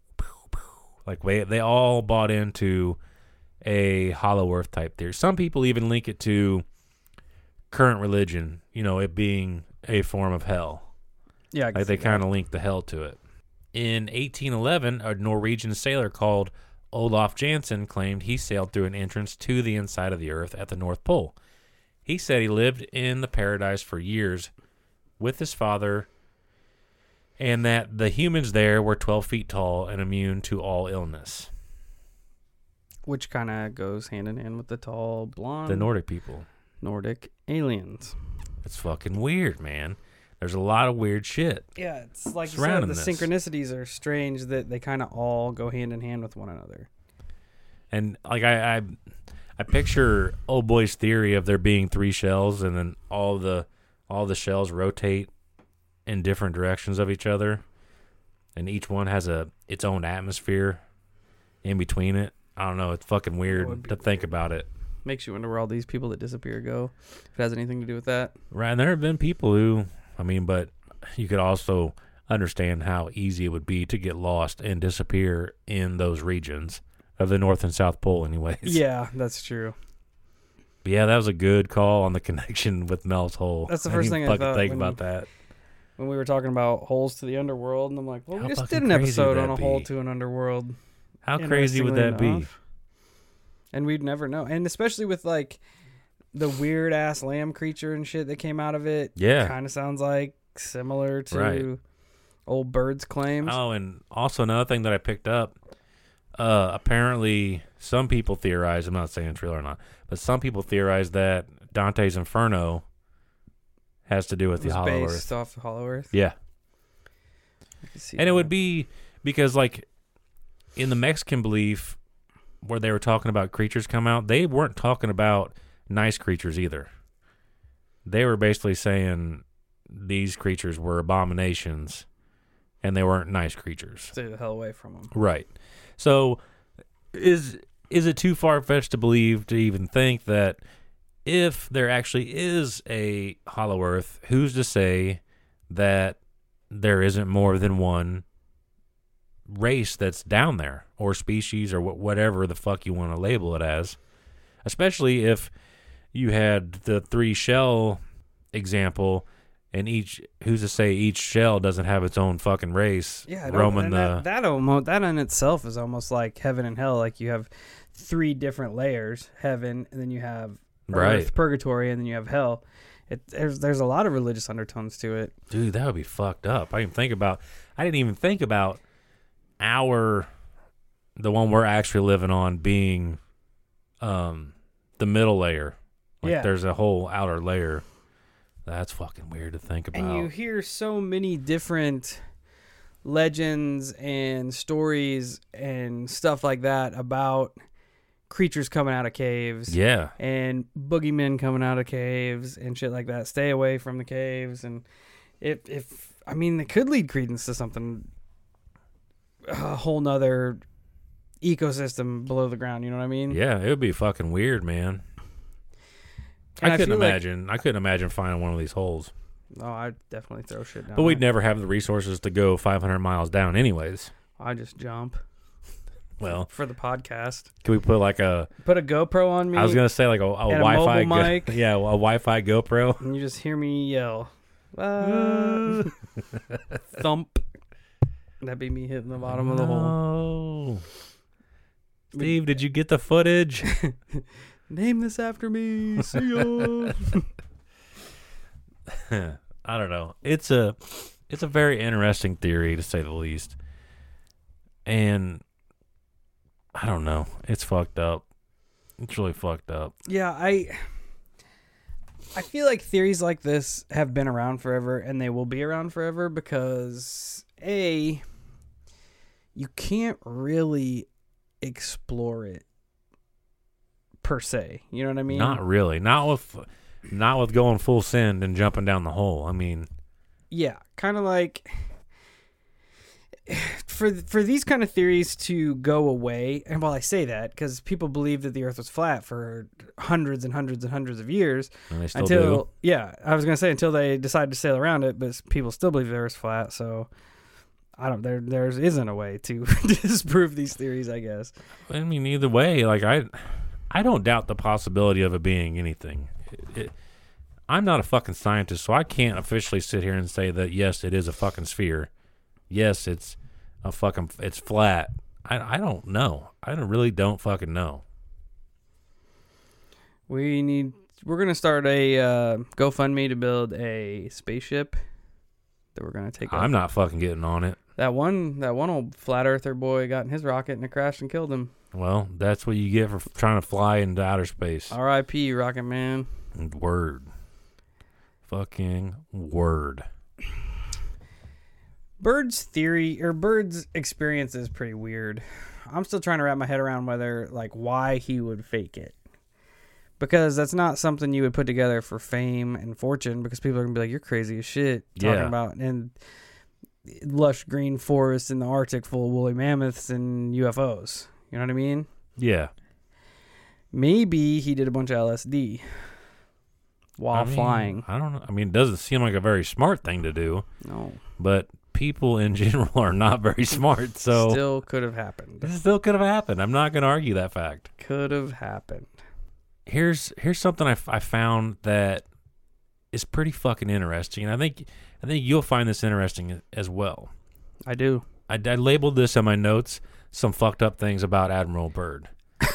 Like they, they all bought into a hollow earth type theory. Some people even link it to current religion, you know, it being a form of hell. Yeah, I can Like they see that. kind of linked the hell to it. In eighteen eleven, a Norwegian sailor called Olaf Jansen claimed he sailed through an entrance to the inside of the Earth at the North Pole. He said he lived in the paradise for years with his father, and that the humans there were twelve feet tall and immune to all illness. Which kind of goes hand in hand with the tall, blonde The Nordic people. Nordic aliens. It's fucking weird, man. There's a lot of weird shit. Yeah, it's like you said, Surrounding the this. synchronicities are strange that they kind of all go hand in hand with one another. And like I, I, I picture old boy's theory of there being three shells, and then all the all the shells rotate in different directions of each other, and each one has a its own atmosphere in between it. I don't know. It's fucking would weird be to think about it. Makes you wonder where all these people that disappear go. If it has anything to do with that. Right? And there have been people who, I mean, but you could also understand how easy it would be to get lost and disappear in those regions of the North and South Pole, anyways. Yeah, that's true. But yeah, that was a good call on the connection with Mel's Hole. That's the I first didn't thing I fucking thought think when- about that. When we were talking about holes to the underworld, and I'm like, well, How we just fucking did an crazy episode would on a that hole be? to an underworld. How crazy would that Interestingly be? enough. And we'd never know. And especially with like the weird ass lamb creature and shit that came out of it. Yeah. Kind of sounds like similar to Right. old Bird's claims. Oh, and also another thing that I picked up, uh, apparently some people theorize, I'm not saying it's real or not, but some people theorize that Dante's Inferno has to do with It the was Hollow based Earth. off of Hollow Earth. Yeah. I can see And it would that. be because, like, in the Mexican belief where they were talking about creatures come out, they weren't talking about nice creatures either. They were basically saying these creatures were abominations and they weren't nice creatures. Stay the hell away from them. Right. So is is it too far-fetched to believe, to even think that if there actually is a Hollow Earth, who's to say that there isn't more than one race that's down there, or species, or wh- whatever the fuck you want to label it as? Especially if you had the three shell example, and each, who's to say each shell doesn't have its own fucking race Yeah, I don't- roaming and the that, that almost that in itself is almost like heaven and hell. Like you have three different layers: heaven, and then you have earth, Right. purgatory, and then you have hell. It, there's there's a lot of religious undertones to it. Dude, that would be fucked up. I didn't think about. I didn't even think about our, the one we're actually living on being, um, the middle layer. Like Yeah. there's a whole outer layer. That's fucking weird to think about. And you hear so many different legends and stories and stuff like that about creatures coming out of caves. yeah, And boogeymen coming out of caves and shit like that. Stay away from the caves. And if, if I mean, it could lead credence to something, a whole nother ecosystem below the ground. You know what I mean? yeah, it would be fucking weird, man. And I I couldn't feel like- imagine. I couldn't imagine finding one of these holes. Oh, I'd definitely throw shit down. But we'd there. never have the resources to go five hundred miles down, anyways. I just jump Well, for the podcast. could we put like a? Put a GoPro on me. I was gonna say like a, a and a Wi-Fi, mobile go- mic. yeah, a Wi-Fi GoPro. And you just hear me yell, "Ah." Thump. That'd be me hitting the bottom of the hole. No. Steve, did you get the footage? Name this after me. See ya. I don't know. It's a it's a very interesting theory, to say the least. And I don't know. It's fucked up. It's really fucked up. Yeah, I I feel like theories like this have been around forever and they will be around forever because A, you can't really explore it per se. You know what I mean? Not really. Not with not with going full send and jumping down the hole. I mean, Yeah, kind of like for for these kind of theories to go away, and while I say that because people believe that the Earth was flat for hundreds and hundreds and hundreds of years, and they still until do. yeah, I was gonna say until they decide to sail around it, but people still believe the Earth's flat. So I don't there there isn't a way to disprove these theories, I guess. I mean, either way, like I I don't doubt the possibility of it being anything. It, I'm not a fucking scientist, so I can't officially sit here and say that, yes, it is a fucking sphere. Yes, it's a fucking, it's flat. I, I don't know. I don't, really don't fucking know. We need, we're going to start a uh, GoFundMe to build a spaceship that we're going to take. I'm up. not fucking getting on it. That one, that one old flat earther boy got in his rocket and it crashed and killed him. Well, that's what you get for f- trying to fly into outer space. R I P Rocket Man. Word. Fucking word. Bird's theory or Bird's experience is pretty weird. I'm still trying to wrap my head around whether, like, why he would fake it. Because that's not something you would put together for fame and fortune, because people are going to be like, you're crazy as shit. Talking Yeah. about and lush green forests in the Arctic full of woolly mammoths and U F Os. You know what I mean? Yeah. Maybe he did a bunch of L S D while I mean, flying. I don't know. I mean, it doesn't seem like a very smart thing to do, No. but people in general are not very smart, so Still could have happened. this still could have happened. I'm not going to argue that fact. Could have happened. Here's here's something I, f- I found that is pretty fucking interesting, and I think I think you'll find this interesting as well. I do. I, I labeled this in my notes, some fucked up things about Admiral Byrd.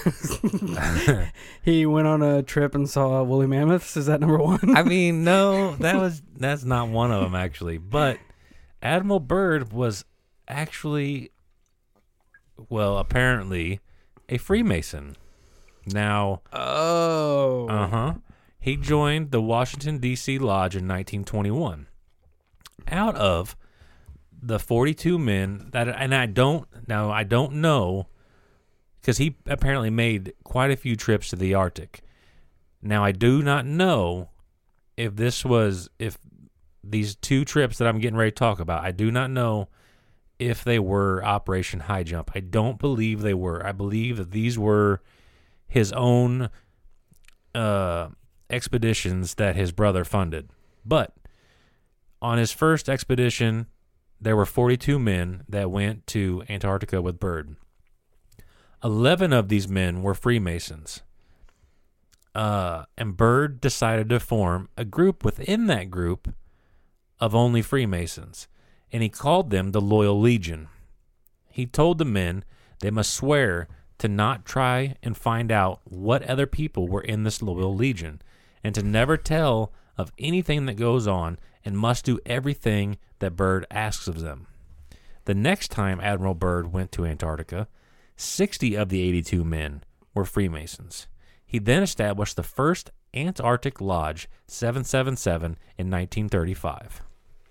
He went on a trip and saw woolly mammoths. Is that number one? I mean, no, that was that's not one of them actually. But Admiral Byrd was actually, well, apparently, a Freemason. Now, Oh. uh huh, he joined the Washington D C Lodge in nineteen twenty-one. Out of the forty-two men that, and I don't now, I don't know. Because he apparently made quite a few trips to the Arctic. Now, I do not know if this was, if these two trips that I'm getting ready to talk about, I do not know if they were Operation High Jump. I don't believe they were. I believe that these were his own uh, expeditions that his brother funded. But on his first expedition, there were forty-two men that went to Antarctica with Byrd. Eleven of these men were Freemasons. Uh, and Byrd decided to form a group within that group of only Freemasons, and he called them the Loyal Legion. He told the men they must swear to not try and find out what other people were in this Loyal Legion, and to never tell of anything that goes on, and must do everything that Byrd asks of them. The next time Admiral Byrd went to Antarctica, sixty of the eighty-two men were Freemasons. He then established the first Antarctic Lodge, seven seven seven, in nineteen thirty-five.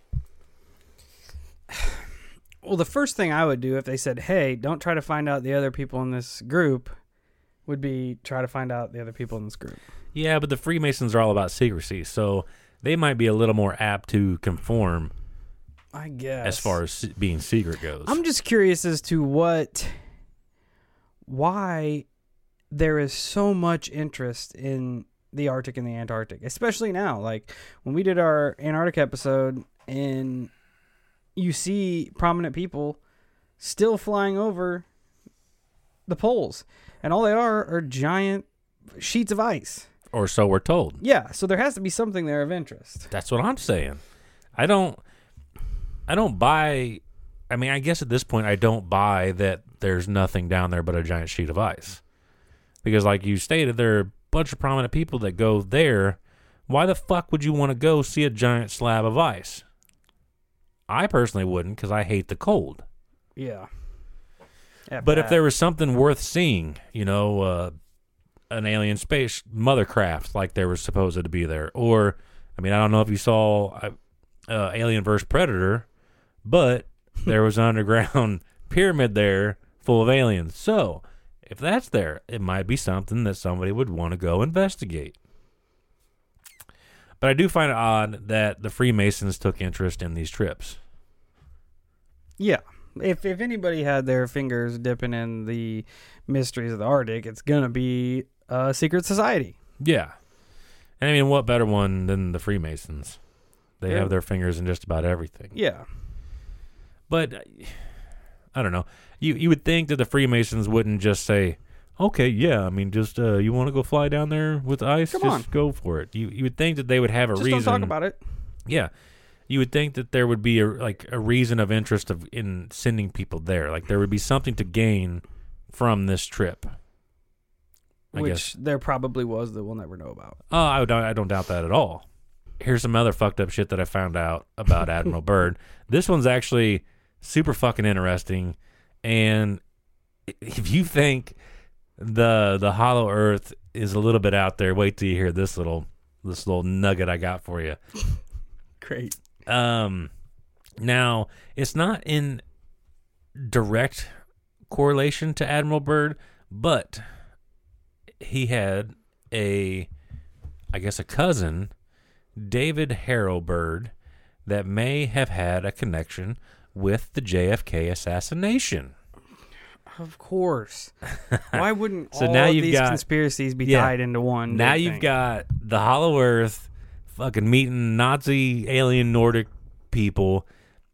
Well, the first thing I would do if they said, hey, don't try to find out the other people in this group, would be try to find out the other people in this group. Yeah, but the Freemasons are all about secrecy, so they might be a little more apt to conform I guess. as far as se- being secret goes. I'm just curious as to what, why there is so much interest in the Arctic and the Antarctic, especially now. Like when we did our Antarctic episode, and you see prominent people still flying over the poles, and all they are are giant sheets of ice. Or so we're told. Yeah, so there has to be something there of interest. That's what I'm saying. I don't I don't buy I mean, I guess at this point I don't buy that there's nothing down there but a giant sheet of ice. Because like you stated, there are a bunch of prominent people that go there. Why the fuck would you want to go see a giant slab of ice? I personally wouldn't, because I hate the cold. Yeah. But if there was something worth seeing, you know, uh, an alien space mothercraft like there was supposed to be there, or, I mean, I don't know if you saw uh, uh, Alien versus. Predator, but there was an underground pyramid there full of aliens. So, if that's there, it might be something that somebody would want to go investigate. But I do find it odd that the Freemasons took interest in these trips. Yeah. If if anybody had their fingers dipping in the mysteries of the Arctic, it's going to be a secret society. Yeah. And I mean, what better one than the Freemasons? They Yeah. have their fingers in just about everything. Yeah. But, I don't know. You you would think that the Freemasons wouldn't just say, Okay, yeah. I mean, just uh, you want to go fly down there with ice? Come just on. go for it. You you would think that they would have a Just reason. don't talk about it. Yeah, you would think that there would be a like a reason of interest of in sending people there. Like there would be something to gain from this trip. I Which guess. there probably was that we'll never know about. Oh, I don't, I don't doubt that at all. Here's some other fucked up shit that I found out about Admiral Byrd. This one's actually super fucking interesting. And if you think the the Hollow Earth is a little bit out there, wait till you hear this little this little nugget I got for you. Great. Um, now it's not in direct correlation to Admiral Byrd, but he had a, I guess, a cousin, David Harold Byrd, that may have had a connection with the J F K assassination. Of course. Why wouldn't So all now of you've these got- conspiracies be yeah. tied into one? Now big you've thing? got the Hollow Earth, fucking meeting Nazi alien Nordic people,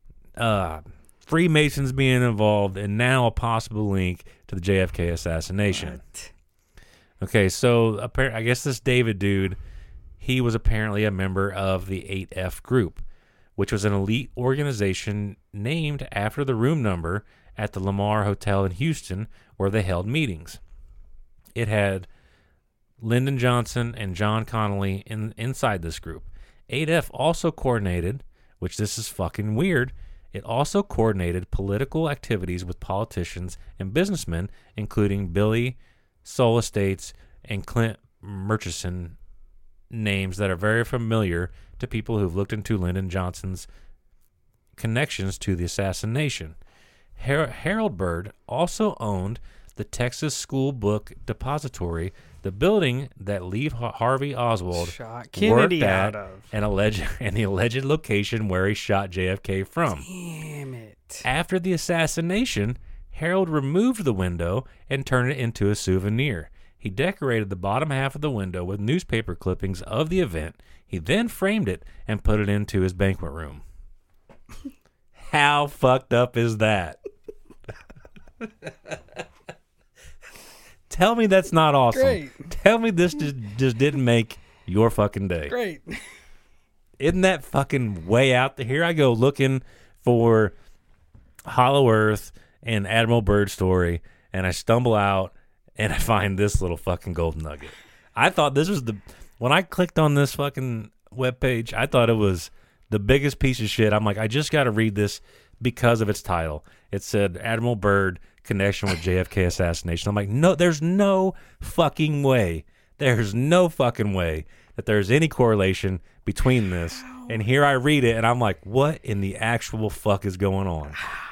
uh, Freemasons being involved, and now a possible link to the J F K assassination. What? Okay, so appar- I guess this David dude, he was apparently a member of the eight F group, which was an elite organization named after the room number at the Lamar Hotel in Houston where they held meetings. It had Lyndon Johnson and John Connolly in, inside this group. eight F also coordinated, which this is fucking weird, it also coordinated political activities with politicians and businessmen, including Billy Soul Estates and Clint Murchison, names that are very familiar to people who've looked into Lyndon Johnson's connections to the assassination. Har- Harold Byrd also owned the Texas School Book Depository, the building that Lee Har- Harvey Oswald Shot Kennedy worked out at, of. and alleged and the alleged location where he shot J F K from. Damn it. After the assassination, Harold removed the window and turned it into a souvenir. He decorated the bottom half of the window with newspaper clippings of the event. He then framed it and put it into his banquet room. How fucked up is that? Tell me that's not awesome. Great. Tell me this just, just didn't make your fucking day. Great. Isn't that fucking way out there? Here I go looking for Hollow Earth and Admiral Byrd story, and I stumble out and I find this little fucking gold nugget. I thought this was the when I clicked on this fucking webpage, I thought it was the biggest piece of shit. I'm like, I just got to read this because of its title. It said Admiral Byrd connection with J F K assassination. I'm like, no, there's no fucking way. There's no fucking way that there's any correlation between this. And here I read it, and I'm like, what in the actual fuck is going on?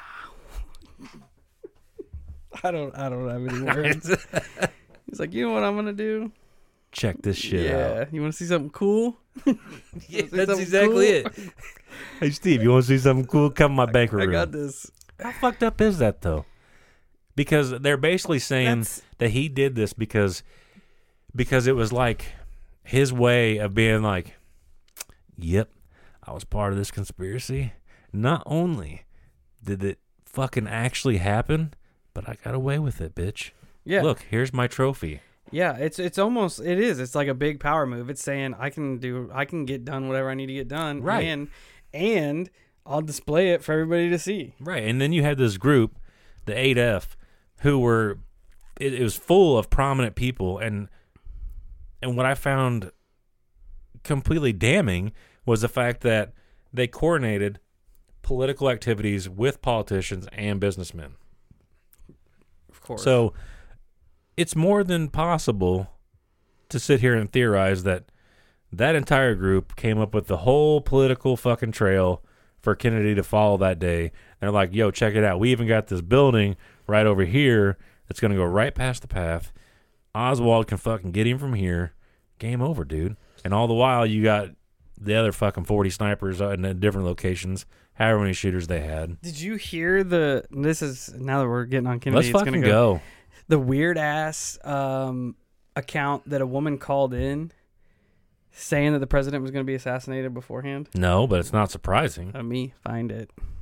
I don't I don't have any words. He's like, you know what I'm gonna do? Check this shit yeah. out. You wanna see something cool? Yeah, see that's something exactly cool? it. Hey, Steve, you want to see something cool? Come in my banquet I room. got this. How fucked up is that, though? Because they're basically saying That's- that he did this because because it was like his way of being like, yep, I was part of this conspiracy. Not only did it fucking actually happen, but I got away with it, bitch. Yeah. Look, here's my trophy. Yeah, it's it's almost it is. It's like a big power move. It's saying I can do I can get done whatever I need to get done. Right. And and I'll display it for everybody to see. Right, and then you had this group, the eight F, who were it, it was full of prominent people, and and what I found completely damning was the fact that they coordinated political activities with politicians and businessmen. Of course. So it's more than possible to sit here and theorize that that entire group came up with the whole political fucking trail for Kennedy to follow that day. They're like, yo, check it out. We even got this building right over here that's going to go right past the path. Oswald can fucking get him from here. Game over, dude. And all the while, you got the other fucking forty snipers in different locations, however many shooters they had. Did you hear the this is now that we're getting on Kennedy, Let's it's fucking gonna go, go. the weird ass um account that a woman called in saying that the president was going to be assassinated beforehand. No, but it's not surprising. Let me find it.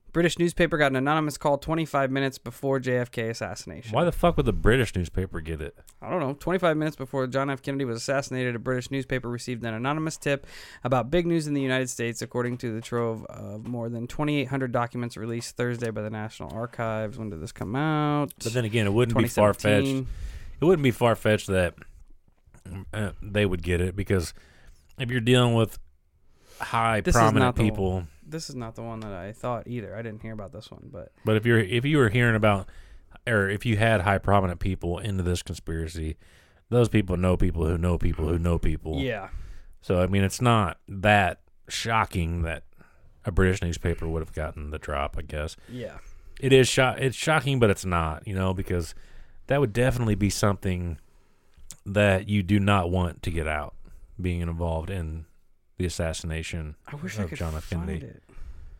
British newspaper got an anonymous call twenty-five minutes before J F K assassination. Why the fuck would the British newspaper get it? I don't know. twenty-five minutes before John F. Kennedy was assassinated, a British newspaper received an anonymous tip about big news in the United States, according to the trove of more than twenty-eight hundred documents released Thursday by the National Archives. When did this come out? But then again, it wouldn't be far-fetched. It wouldn't be far-fetched that uh, they would get it, because if you're dealing with high This is prominent not the people... one. This is not the one that I thought either. I didn't hear about this one, but But if you're if you were hearing about, or if you had high prominent people into this conspiracy, those people know people who know people who know people. yeah. So I mean, it's not that shocking that a British newspaper would have gotten the drop. I guess Yeah. it is. Sho- it's shocking, but it's not. You know, because that would definitely be something that you do not want to get out, being involved in the assassination I wish of I could John F. find Kennedy. it.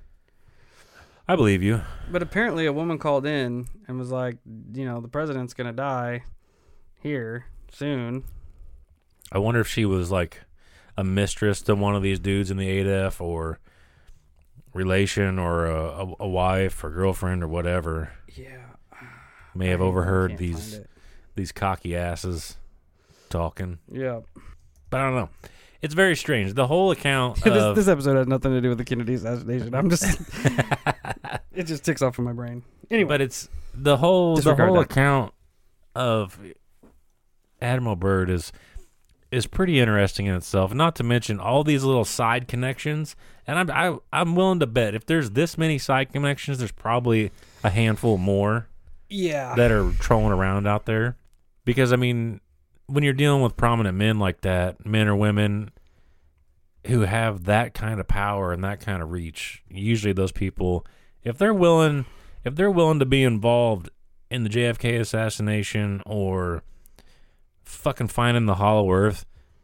I believe you. But apparently a woman called in and was like, you know, the president's going to die here soon. I wonder if she was like a mistress to one of these dudes in the A D F, or relation, or a, a, a wife or girlfriend or whatever. Yeah. May have I overheard can't these find it. these cocky asses talking. Yeah. But I don't know. It's very strange. The whole account this, of this episode has nothing to do with the Kennedy assassination. I'm just, it just ticks off in my brain. Anyway. but it's the whole the Disregard whole that. account of Admiral Byrd is is pretty interesting in itself. Not to mention all these little side connections. And I'm I, I'm willing to bet if there's this many side connections, there's probably a handful more yeah. that are trolling around out there. Because I mean, when you're dealing with prominent men like that, men or women who have that kind of power and that kind of reach, usually those people, if they're willing, if they're willing to be involved in the J F K assassination or fucking finding the Hollow Earth,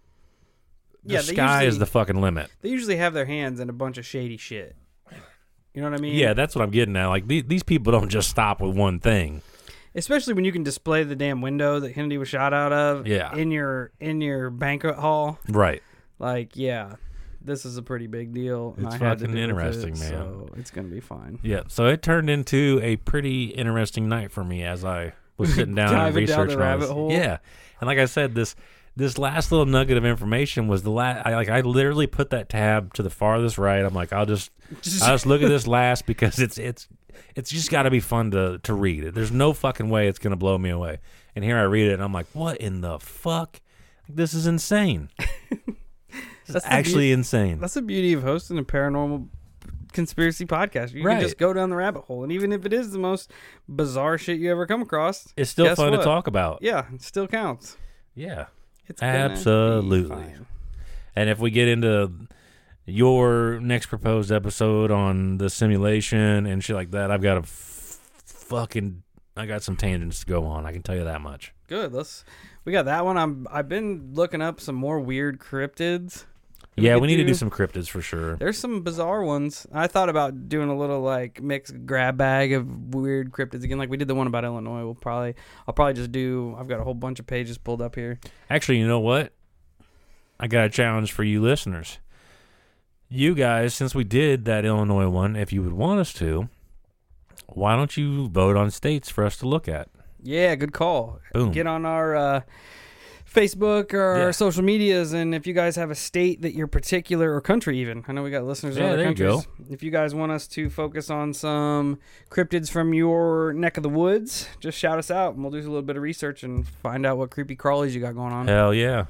the Yeah, they sky is usually- the fucking limit. They usually have their hands in a bunch of shady shit. You know what I mean? Yeah, that's what I'm getting at. Like these, these people don't just stop with one thing. Especially when you can display the damn window that Kennedy was shot out of Yeah. in your in your banquet hall. Right. Like, yeah, this is a pretty big deal. and It's I had to fucking deal with interesting, it, man. So it's gonna be fine. Yeah, so it turned into a pretty interesting night for me as I was sitting down and Diving down researching the all rabbit this. hole. Yeah, and like I said, this this last little nugget of information was the last. I like I literally put that tab to the farthest right. I'm like, I'll just I'll just look at this last because it's it's it's just got to be fun to to read it. There's no fucking way it's gonna blow me away. And here I read it, and I'm like, what in the fuck? This is insane. This is That's the actually beauty- insane. That's the beauty of hosting a paranormal conspiracy podcast. You Right. can just go down the rabbit hole, and even if it is the most bizarre shit you ever come across, It's still guess fun what? to talk about. yeah, it still counts. Yeah. It's gonna be Absolutely. fine. And if we get into your next proposed episode on the simulation and shit like that, I've got a f- fucking, I got some tangents to go on. I can tell you that much. Good. Let's. We got that one. I'm. I've been looking up some more weird cryptids. that Yeah, could we need to do some cryptids for sure. There's some bizarre ones. I thought about doing a little like mixed grab bag of weird cryptids again, like we did the one about Illinois. We'll probably. I'll probably just do. I've got a whole bunch of pages pulled up here. Actually, you know what? I got a challenge for you listeners. You guys, since we did that Illinois one, if you would want us to, why don't you vote on states for us to look at? Yeah, good call. Boom. Get on our uh, Facebook or Yeah. our social medias, and if you guys have a state that you're particular, or country even, I know we got listeners in Yeah, other there you countries. If you guys want us to focus on some cryptids from your neck of the woods, just shout us out, and we'll do a little bit of research and find out what creepy crawlies you got going on. Hell yeah.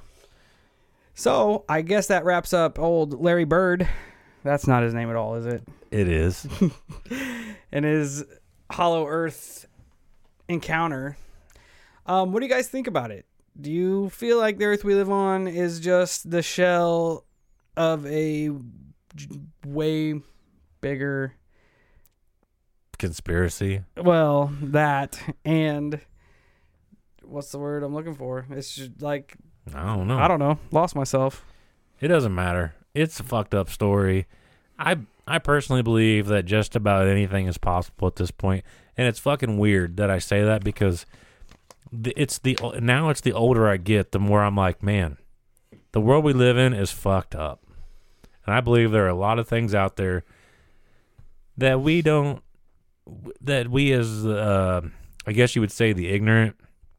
So I guess that wraps up old Larry Bird. That's not his name at all, is it? It is. And his Hollow Earth encounter. Um, what do you guys think about it? Do you feel like the Earth we live on is just the shell of a j- way bigger, Conspiracy. well, that, and what's the word I'm looking for? It's just like, I don't know. I don't know, lost myself. It doesn't matter. It's a fucked up story. I I personally believe that just about anything is possible at this point, and it's fucking weird that I say that because the, it's the now it's the older I get, the more I'm like, man, the world we live in is fucked up, and I believe there are a lot of things out there that we don't that we as, uh, I guess you would say the ignorant,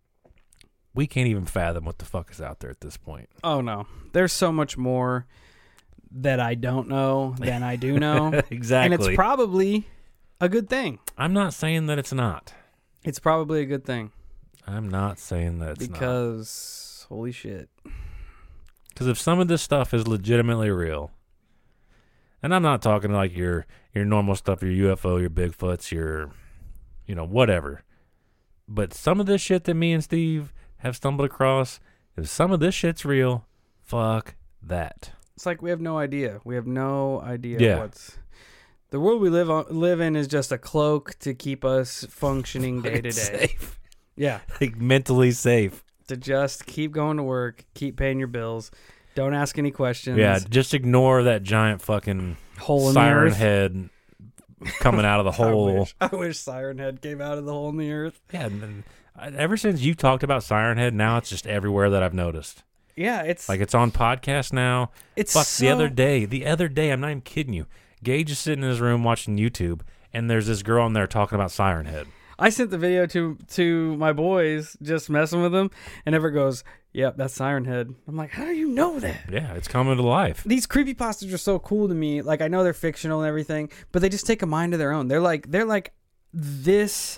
we can't even fathom what the fuck is out there at this point. Oh, no. There's so much more that I don't know than I do know. Exactly. And it's probably a good thing. I'm not saying that it's not. It's probably a good thing. I'm not saying that it's because, not. Holy shit. Because if some of this stuff is legitimately real, and I'm not talking like your your normal stuff, your U F O, your Bigfoots, your, you know, whatever. But some of this shit that me and Steve have stumbled across, if some of this shit's real, fuck that. It's like we have no idea. We have no idea yeah. what's... The world we live on, live in is just a cloak to keep us functioning day to day. Safe. Yeah. Like mentally safe. To just keep going to work, keep paying your bills, don't ask any questions. Yeah, just ignore that giant fucking hole in siren the earth. head coming out of the hole. I wish, I wish Siren Head came out of the hole in the earth. Yeah, and then, ever since you talked about Siren Head, now it's just everywhere that I've noticed. Yeah, it's like it's on podcast now. It's Fuck, so... the other day, the other day, I'm not even kidding you. Gage is sitting in his room watching YouTube, and there's this girl in there talking about Siren Head. I sent the video to to my boys, just messing with them, and Everett goes, "Yep, that's Siren Head." I'm like, "How do you know that?" Yeah, it's coming to life. These creepypastas are so cool to me. Like, I know they're fictional and everything, but they just take a mind of their own. They're like they're like this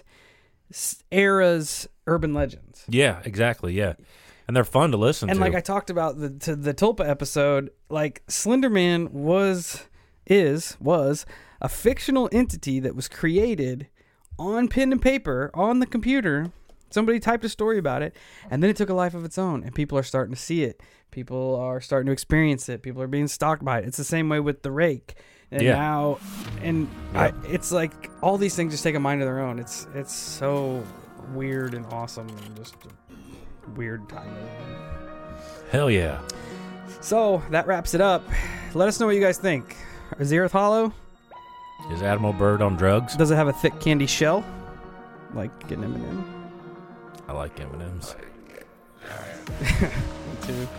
era's urban legends. Yeah, exactly. Yeah. And they're fun to listen and to. And like I talked about the to the Tulpa episode, like Slender Man was is was a fictional entity that was created on pen and paper on the computer. Somebody typed a story about it, and then it took a life of its own, and people are starting to see it. People are starting to experience it. People are being stalked by it. It's the same way with the Rake. And yeah. now, and yeah. I, it's like all these things just take a mind of their own. It's it's so weird and awesome and just a weird time. Hell yeah. So that wraps it up. Let us know what you guys think. Is the Earth hollow? Is Admiral Byrd on drugs? Does it have a thick candy shell? Like an M and M? I like M and M's. Me too.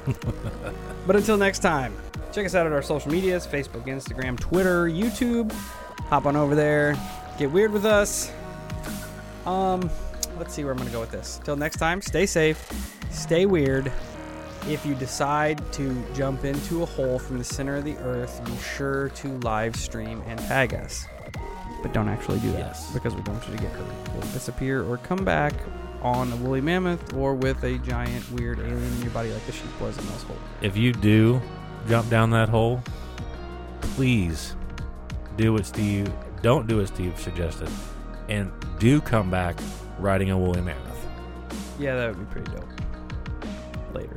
But until next time, check us out at our social medias, Facebook, Instagram, Twitter, YouTube. Hop on over there. Get weird with us. Um, let's see where I'm going to go with this. Till next time, stay safe. Stay weird. If you decide to jump into a hole from the center of the earth, be sure to live stream and tag us. But don't actually do that, yes. because we don't want you to get hurt. We'll disappear or come back on a woolly mammoth or with a giant weird alien in your body like the sheep was in those holes. If you do jump down that hole, please do what Steve, don't do what Steve suggested, and do come back riding a woolly mammoth. Yeah, that would be pretty dope. Later.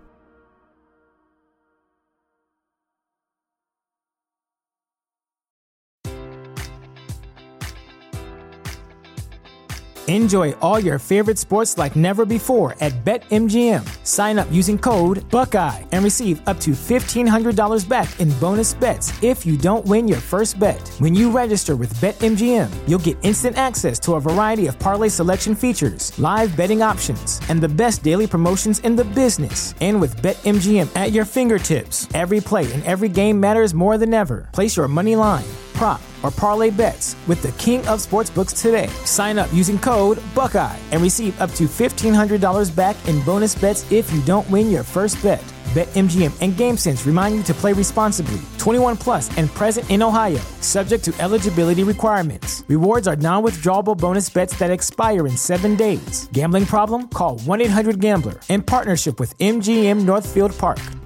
Enjoy all your favorite sports like never before at BetMGM. Sign up using code Buckeye and receive up to fifteen hundred dollars back in bonus bets if you don't win your first bet. When you register with BetMGM, you'll get instant access to a variety of parlay selection features, live betting options, and the best daily promotions in the business. And with BetMGM at your fingertips, every play and every game matters more than ever. Place your money line, prop, or parlay bets with the king of sportsbooks today. Sign up using code Buckeye and receive up to fifteen hundred dollars back in bonus bets if you don't win your first bet. BetMGM and GameSense remind you to play responsibly. twenty-one plus and present in Ohio, subject to eligibility requirements. Rewards are non-withdrawable bonus bets that expire in seven days. Gambling problem? Call one eight hundred gambler in partnership with M G M Northfield Park.